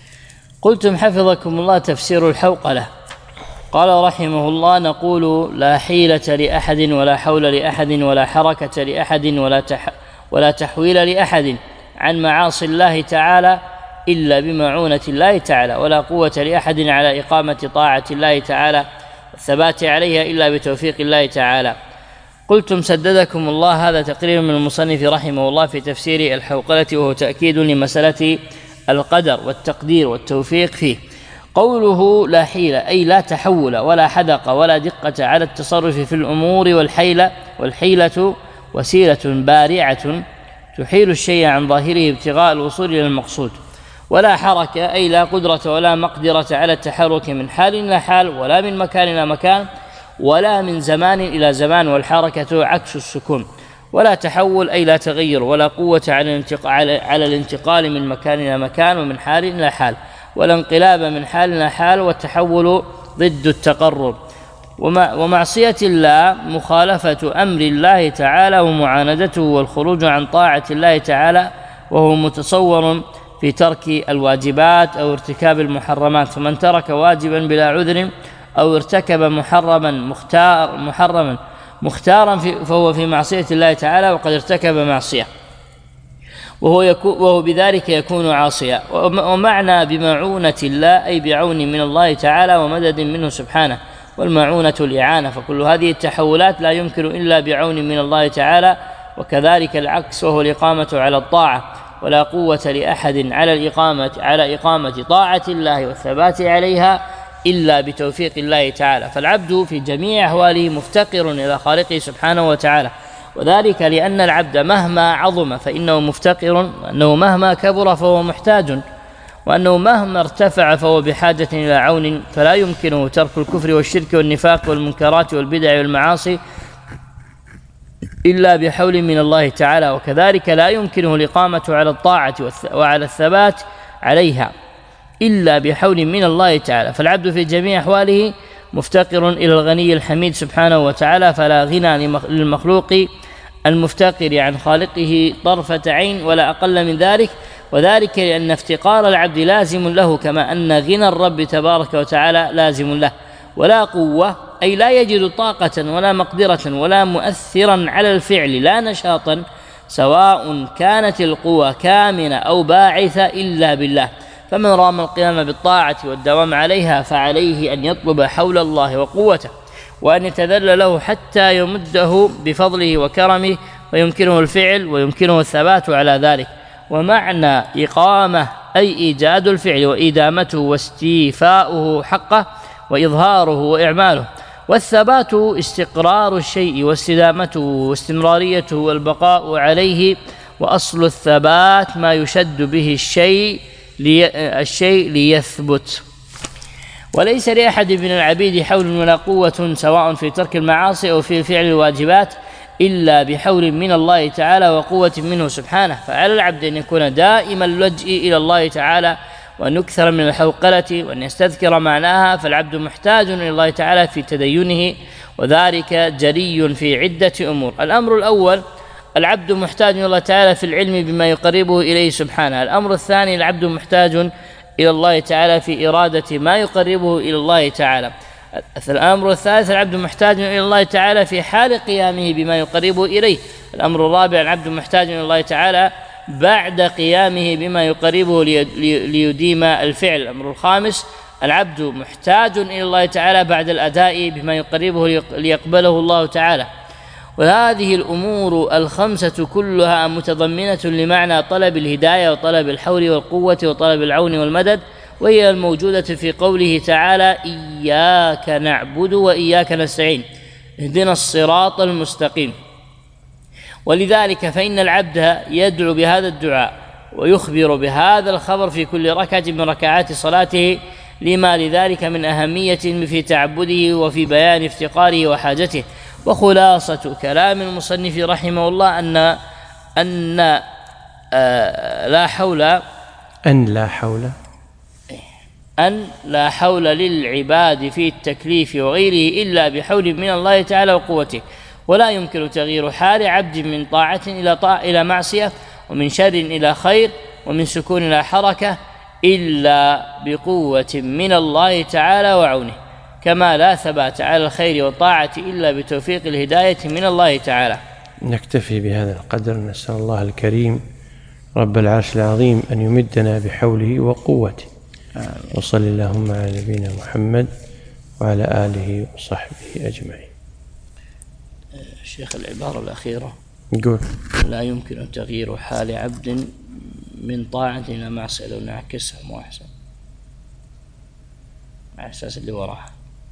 قلتم حفظكم الله تفسير الحوقلة. قال رحمه الله: نقول لا حيلة لأحد ولا حول لأحد ولا حركة لأحد ولا, تح ولا تحويل لأحد عن معاصي الله تعالى إلا بمعونة الله تعالى، ولا قوة لأحد على إقامة طاعة الله تعالى والثبات عليها إلا بتوفيق الله تعالى. قلتم سددكم الله هذا تقرير من المصنف رحمه الله في تفسير الحوقلة، وهو تأكيد لمسألة القدر والتقدير والتوفيق فيه. قوله لا حيلة أي لا تحول ولا حدق ولا دقة على التصرف في الأمور، والحيلة والحيلة وسيلة بارعة تحيل الشيء عن ظاهره ابتغاء الوصول إلى المقصود. ولا حركة أي لا قدرة ولا مقدرة على التحرك من حال إلى حال، ولا من مكان إلى مكان، ولا من زمان إلى زمان، والحركة عكس السكون. ولا تحول أي لا تغير، ولا قوة على الانتقال من مكان إلى مكان ومن حال إلى حال، ولا انقلاب من حال إلى حال، والتحول ضد التقرب. ومعصية الله مخالفة أمر الله تعالى ومعاندته والخروج عن طاعة الله تعالى، وهو متصور في ترك الواجبات أو ارتكاب المحرمات. فمن ترك واجبا بلا عذر أو ارتكب محرما مختار محرما مختارا فهو في معصية الله تعالى وقد ارتكب معصية، وهو, وهو بذلك يكون عاصيا. ومعنى بمعونة الله أي بعون من الله تعالى ومدد منه سبحانه، والمعونة الإعانة. فكل هذه التحولات لا يمكن إلا بعون من الله تعالى، وكذلك العكس وهو الإقامة على الطاعة. ولا قوة لأحد على الإقامة على إقامة طاعة الله والثبات عليها إلا بتوفيق الله تعالى. فالعبد في جميع أحواله مفتقر إلى خالقه سبحانه وتعالى، وذلك لأن العبد مهما عظم فإنه مفتقر، وأنه مهما كبر فهو محتاج، وأنه مهما ارتفع فهو بحاجة إلى عون. فلا يمكنه ترك الكفر والشرك والنفاق والمنكرات والبدع والمعاصي إلا بحول من الله تعالى، وكذلك لا يمكنه الإقامة على الطاعة وعلى الثبات عليها إلا بحول من الله تعالى. فالعبد في جميع أحواله مفتقر إلى الغني الحميد سبحانه وتعالى، فلا غنى للمخلوق المفتقر عن خالقه طرفة عين ولا أقل من ذلك، وذلك لأن افتقار العبد لازم له كما أن غنى الرب تبارك وتعالى لازم له. ولا قوة أي لا يجد طاقة ولا مقدرة ولا مؤثرا على الفعل لا نشاطا، سواء كانت القوة كامنة أو باعثة، إلا بالله. فمن رام القيام بالطاعة والدوام عليها فعليه أن يطلب حول الله وقوته، وأن يتذلل له حتى يمده بفضله وكرمه، ويمكنه الفعل ويمكنه الثبات على ذلك. ومعنى إقامة أي إيجاد الفعل وإدامته واستيفاؤه حقه وإظهاره وإعماله، والثبات استقرار الشيء واستدامته واستمراريته والبقاء عليه. وأصل الثبات ما يشد به الشيء لي الشيء ليثبت. وليس لأحد من العبيد حول ولا قوة سواء في ترك المعاصي أو في فعل الواجبات إلا بحول من الله تعالى وقوة منه سبحانه. فعلى العبد أن يكون دائم اللجئ إلى الله تعالى، وأن يكثر من الحوقلة، وأن يستذكر معناها. فالعبد محتاج إلى الله تعالى في تدينه، وذلك جلي في عدة أمور. الأمر الأول: العبد محتاج إلى الله تعالى في العلم بما يقربه إليه سبحانه. الأمر الثاني: العبد محتاج إلى الله تعالى في إرادة ما يقربه إلى الله تعالى. الأمر الثالث: العبد محتاج إلى الله تعالى في حال قيامه بما يقربه إليه. الأمر الرابع: العبد محتاج إلى الله تعالى بعد قيامه بما يقربه ليديم الفعل. الأمر الخامس: العبد محتاج إلى الله تعالى بعد الأداء بما يقربه ليقبله الله تعالى. وهذه الأمور الخمسة كلها متضمنة لمعنى طلب الهداية وطلب الحول والقوة وطلب العون والمدد، وهي الموجودة في قوله تعالى: إياك نعبد وإياك نستعين اهدنا الصراط المستقيم. ولذلك فإن العبد يدعو بهذا الدعاء ويخبر بهذا الخبر في كل ركعة من ركعات صلاته، لما لذلك من أهمية في تعبده وفي بيان افتقاره وحاجته. وخلاصة كلام المصنف رحمه الله أن أن آه لا حول أن لا حول أن لا حول للعباد في التكليف وغيره إلا بحول من الله تعالى وقوته. ولا يمكن تغيير حال عبد من طاعة إلى طاعة إلى معصية، ومن شر إلى خير، ومن سكون إلى حركة، إلا بقوة من الله تعالى وعونه. كما لا ثبات على الخير والطاعة إلا بتوفيق الهداية من الله تعالى. نكتفي بهذا القدر. نسأل الله الكريم رب العرش العظيم أن يمدنا بحوله وقوته. وصل اللهم على نبينا محمد وعلى آله وصحبه أجمعين. الشيخ العبارة الأخيرة قول: لا يمكن تغيير حال عبد من طاعة إلى معصية. لو نعكسها مو أحسن على أساس اللي وراها؟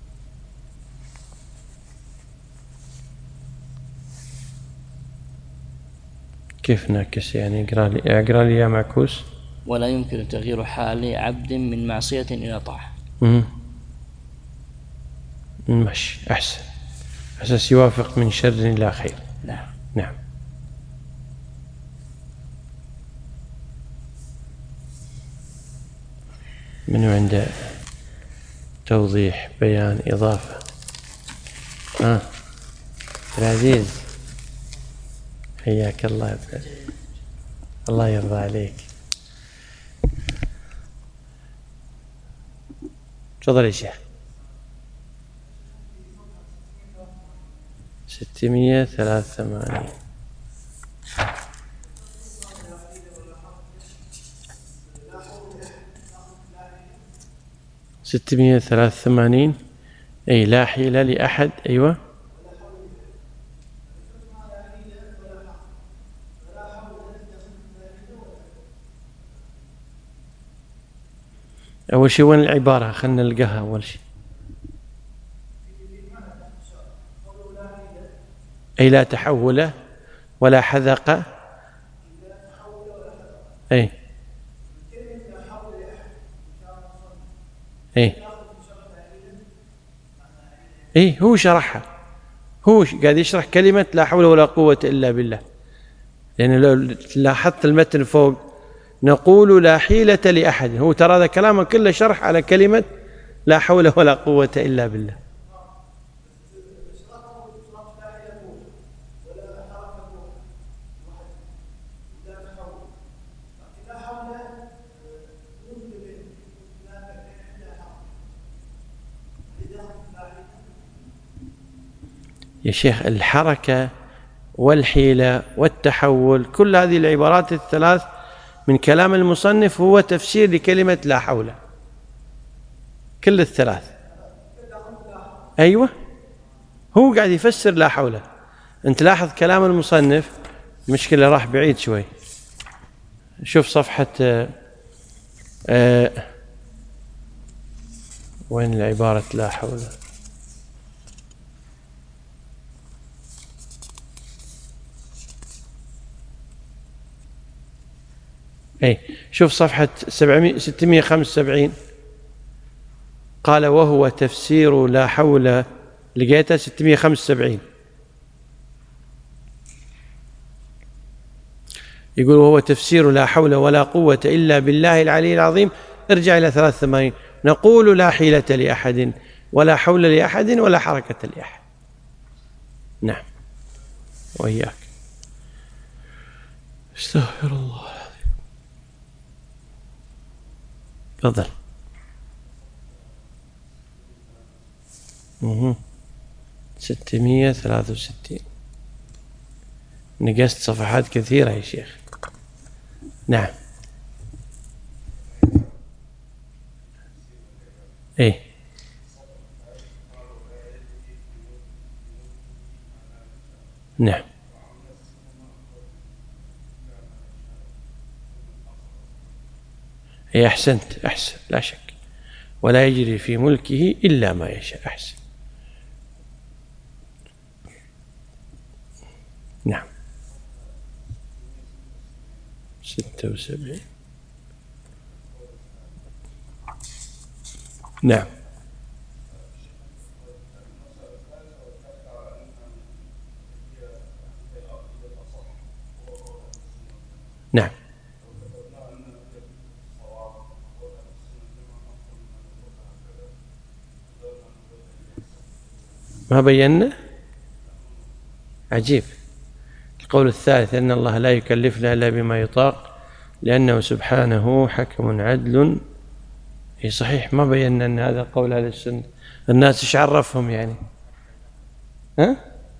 كيف نعكس يعني؟ اقرأ لي اقرأ لي يا معكوس. ولا يمكن تغيير حال عبد من معصية إلى طاعة. امم ماشي أحسن، أساس يوافق من شر إلى خير. نعم نعم. منو عنده توضيح، بيان، إضافة؟ آه العزيز حياك الله يا ابن، الله يرضى عليك. تفضل يا شيخ. ستمية ثلاث ثمانين. ستمية ثلاث ثمانين. أي لا حيلة لأحد. أيوة. أول شيء وين العبارة؟ خلنا نلقاها أول شيء. أي لا تحول ولا حذق. أي أي أي هو شرحها، هو قاعد يشرح كلمة لا حول ولا قوة إلا بالله. لأن لو لاحظت المتن فوق نقول لا حيلة لأحد، هو ترى هذا كلامه كله شرح على كلمة لا حول ولا قوة إلا بالله. يا شيخ الحركة والحيلة والتحول كل هذه العبارات الثلاث من كلام المصنف هو تفسير لكلمة لا حول، كل الثلاث. أيوة، هو قاعد يفسر لا حول. أنت لاحظ كلام المصنف، المشكلة راح بعيد شوي. شوف صفحة آه آه وين العبارة لا حول؟ أي شوف صفحة ستمائة وخمسة وسبعين، قال وهو تفسير لا حول، لقيتها ستمائة وخمسة وسبعين، يقول وهو تفسير لا حول ولا قوة إلا بالله العلي العظيم. ارجع إلى ثلاث ثمانين، نقول لا حيلة لأحد ولا حول لأحد ولا حركة لأحد. نعم وإياك. استغفر الله. تفضل. ستمائة وثلاثة وستين، نقصت صفحات كثيرة يا شيخ. نعم. ايه نعم. ايه احسنت، احسن، لا شك، ولا يجري في ملكه الا ما يشاء. احسن. نعم. ستة وسبعين. نعم. نعم. ما بينا. عجيب. القول الثالث أن الله لا يكلفنا إلا بما يطاق لأنه سبحانه حكم عدل. اي صحيح، ما بينا أن هذا قول أهل السنة. الناس ايش عرفهم يعني؟ ها؟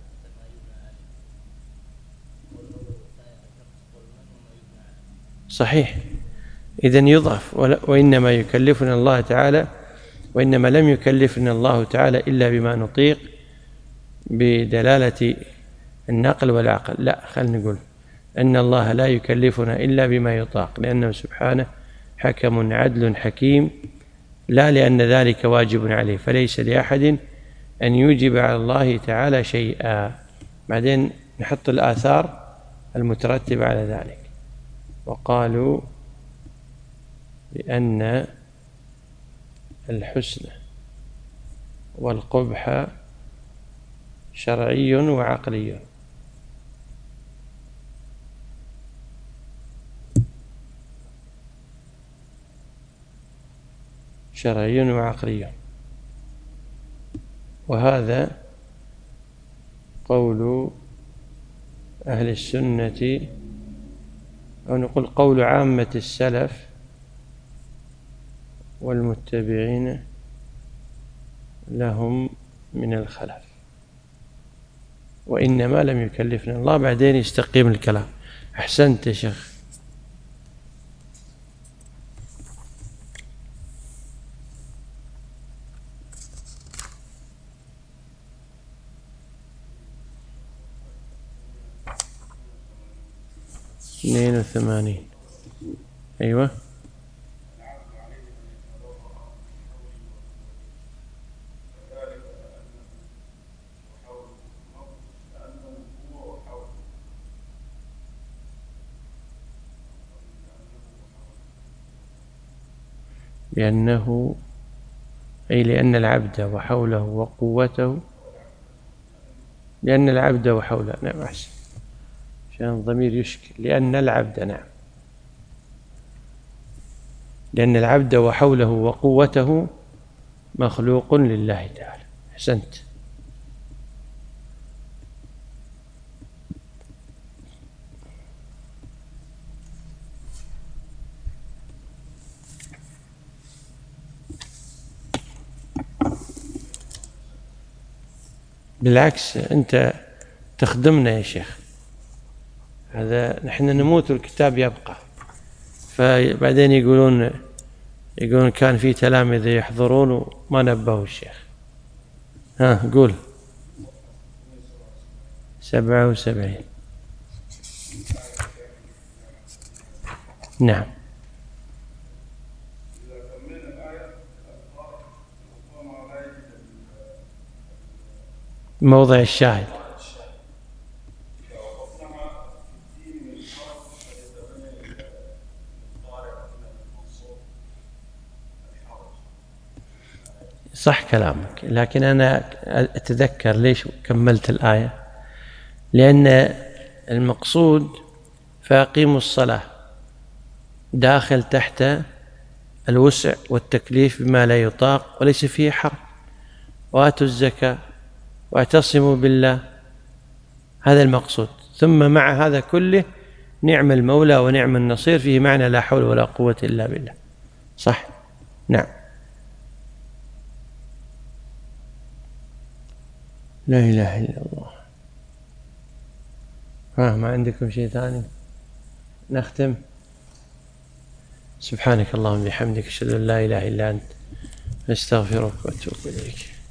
صحيح. إذن يضعف. وإنما يكلفنا الله تعالى، وإنما لم يكلفنا الله تعالى إلا بما نطيق بدلالة النقل والعقل. لا، خلينا نقول أن الله لا يكلفنا إلا بما يطاق لأنه سبحانه حكم عدل حكيم، لا لأن ذلك واجب عليه، فليس لأحد أن يوجب على الله تعالى شيئا. بعدين نحط الآثار المترتبة على ذلك. وقالوا بأن الحسن والقبح شرعي وعقلي. شرعي وعقلي، وهذا قول أهل السنة، أو نقول قول عامة السلف والمتبعين لهم من الخلف. وإنما لم يكلفنا الله. بعدين يستقيم الكلام. أحسنت يا شيخ. اثنين وثمانين. أيوة. لأنه أي لأن العبد وحوله وقوته، لأن العبد وحوله. نعم أحسن، عشان الضمير يشكل. لأن العبد، نعم، لأن العبد وحوله وقوته مخلوق لله تعالى. أحسنت. بالعكس أنت تخدمنا يا شيخ، هذا نحن نموت والكتاب يبقى. فبعدين يقولون يقولون كان في تلامذة يحضرون وما نبهوا الشيخ. ها قول. سبعة وسبعين. نعم. موضع الشاهد. صح كلامك، لكن أنا أتذكر ليش كملت الآية، لأن المقصود فأقيموا الصلاة داخل تحت الوسع والتكليف بما لا يطاق وليس فيه حرج، وآتوا الزكاة واعتصموا بالله، هذا المقصود. ثم مع هذا كله نعم المولى ونعم النصير، فيه معنى لا حول ولا قوة إلا بالله. صح. نعم. لا إله إلا الله. ها ما عندكم شيء ثاني؟ نختم. سبحانك اللهم وبحمدك، أشهد أن لا إله إلا أنت، نستغفرك وأتوب إليك.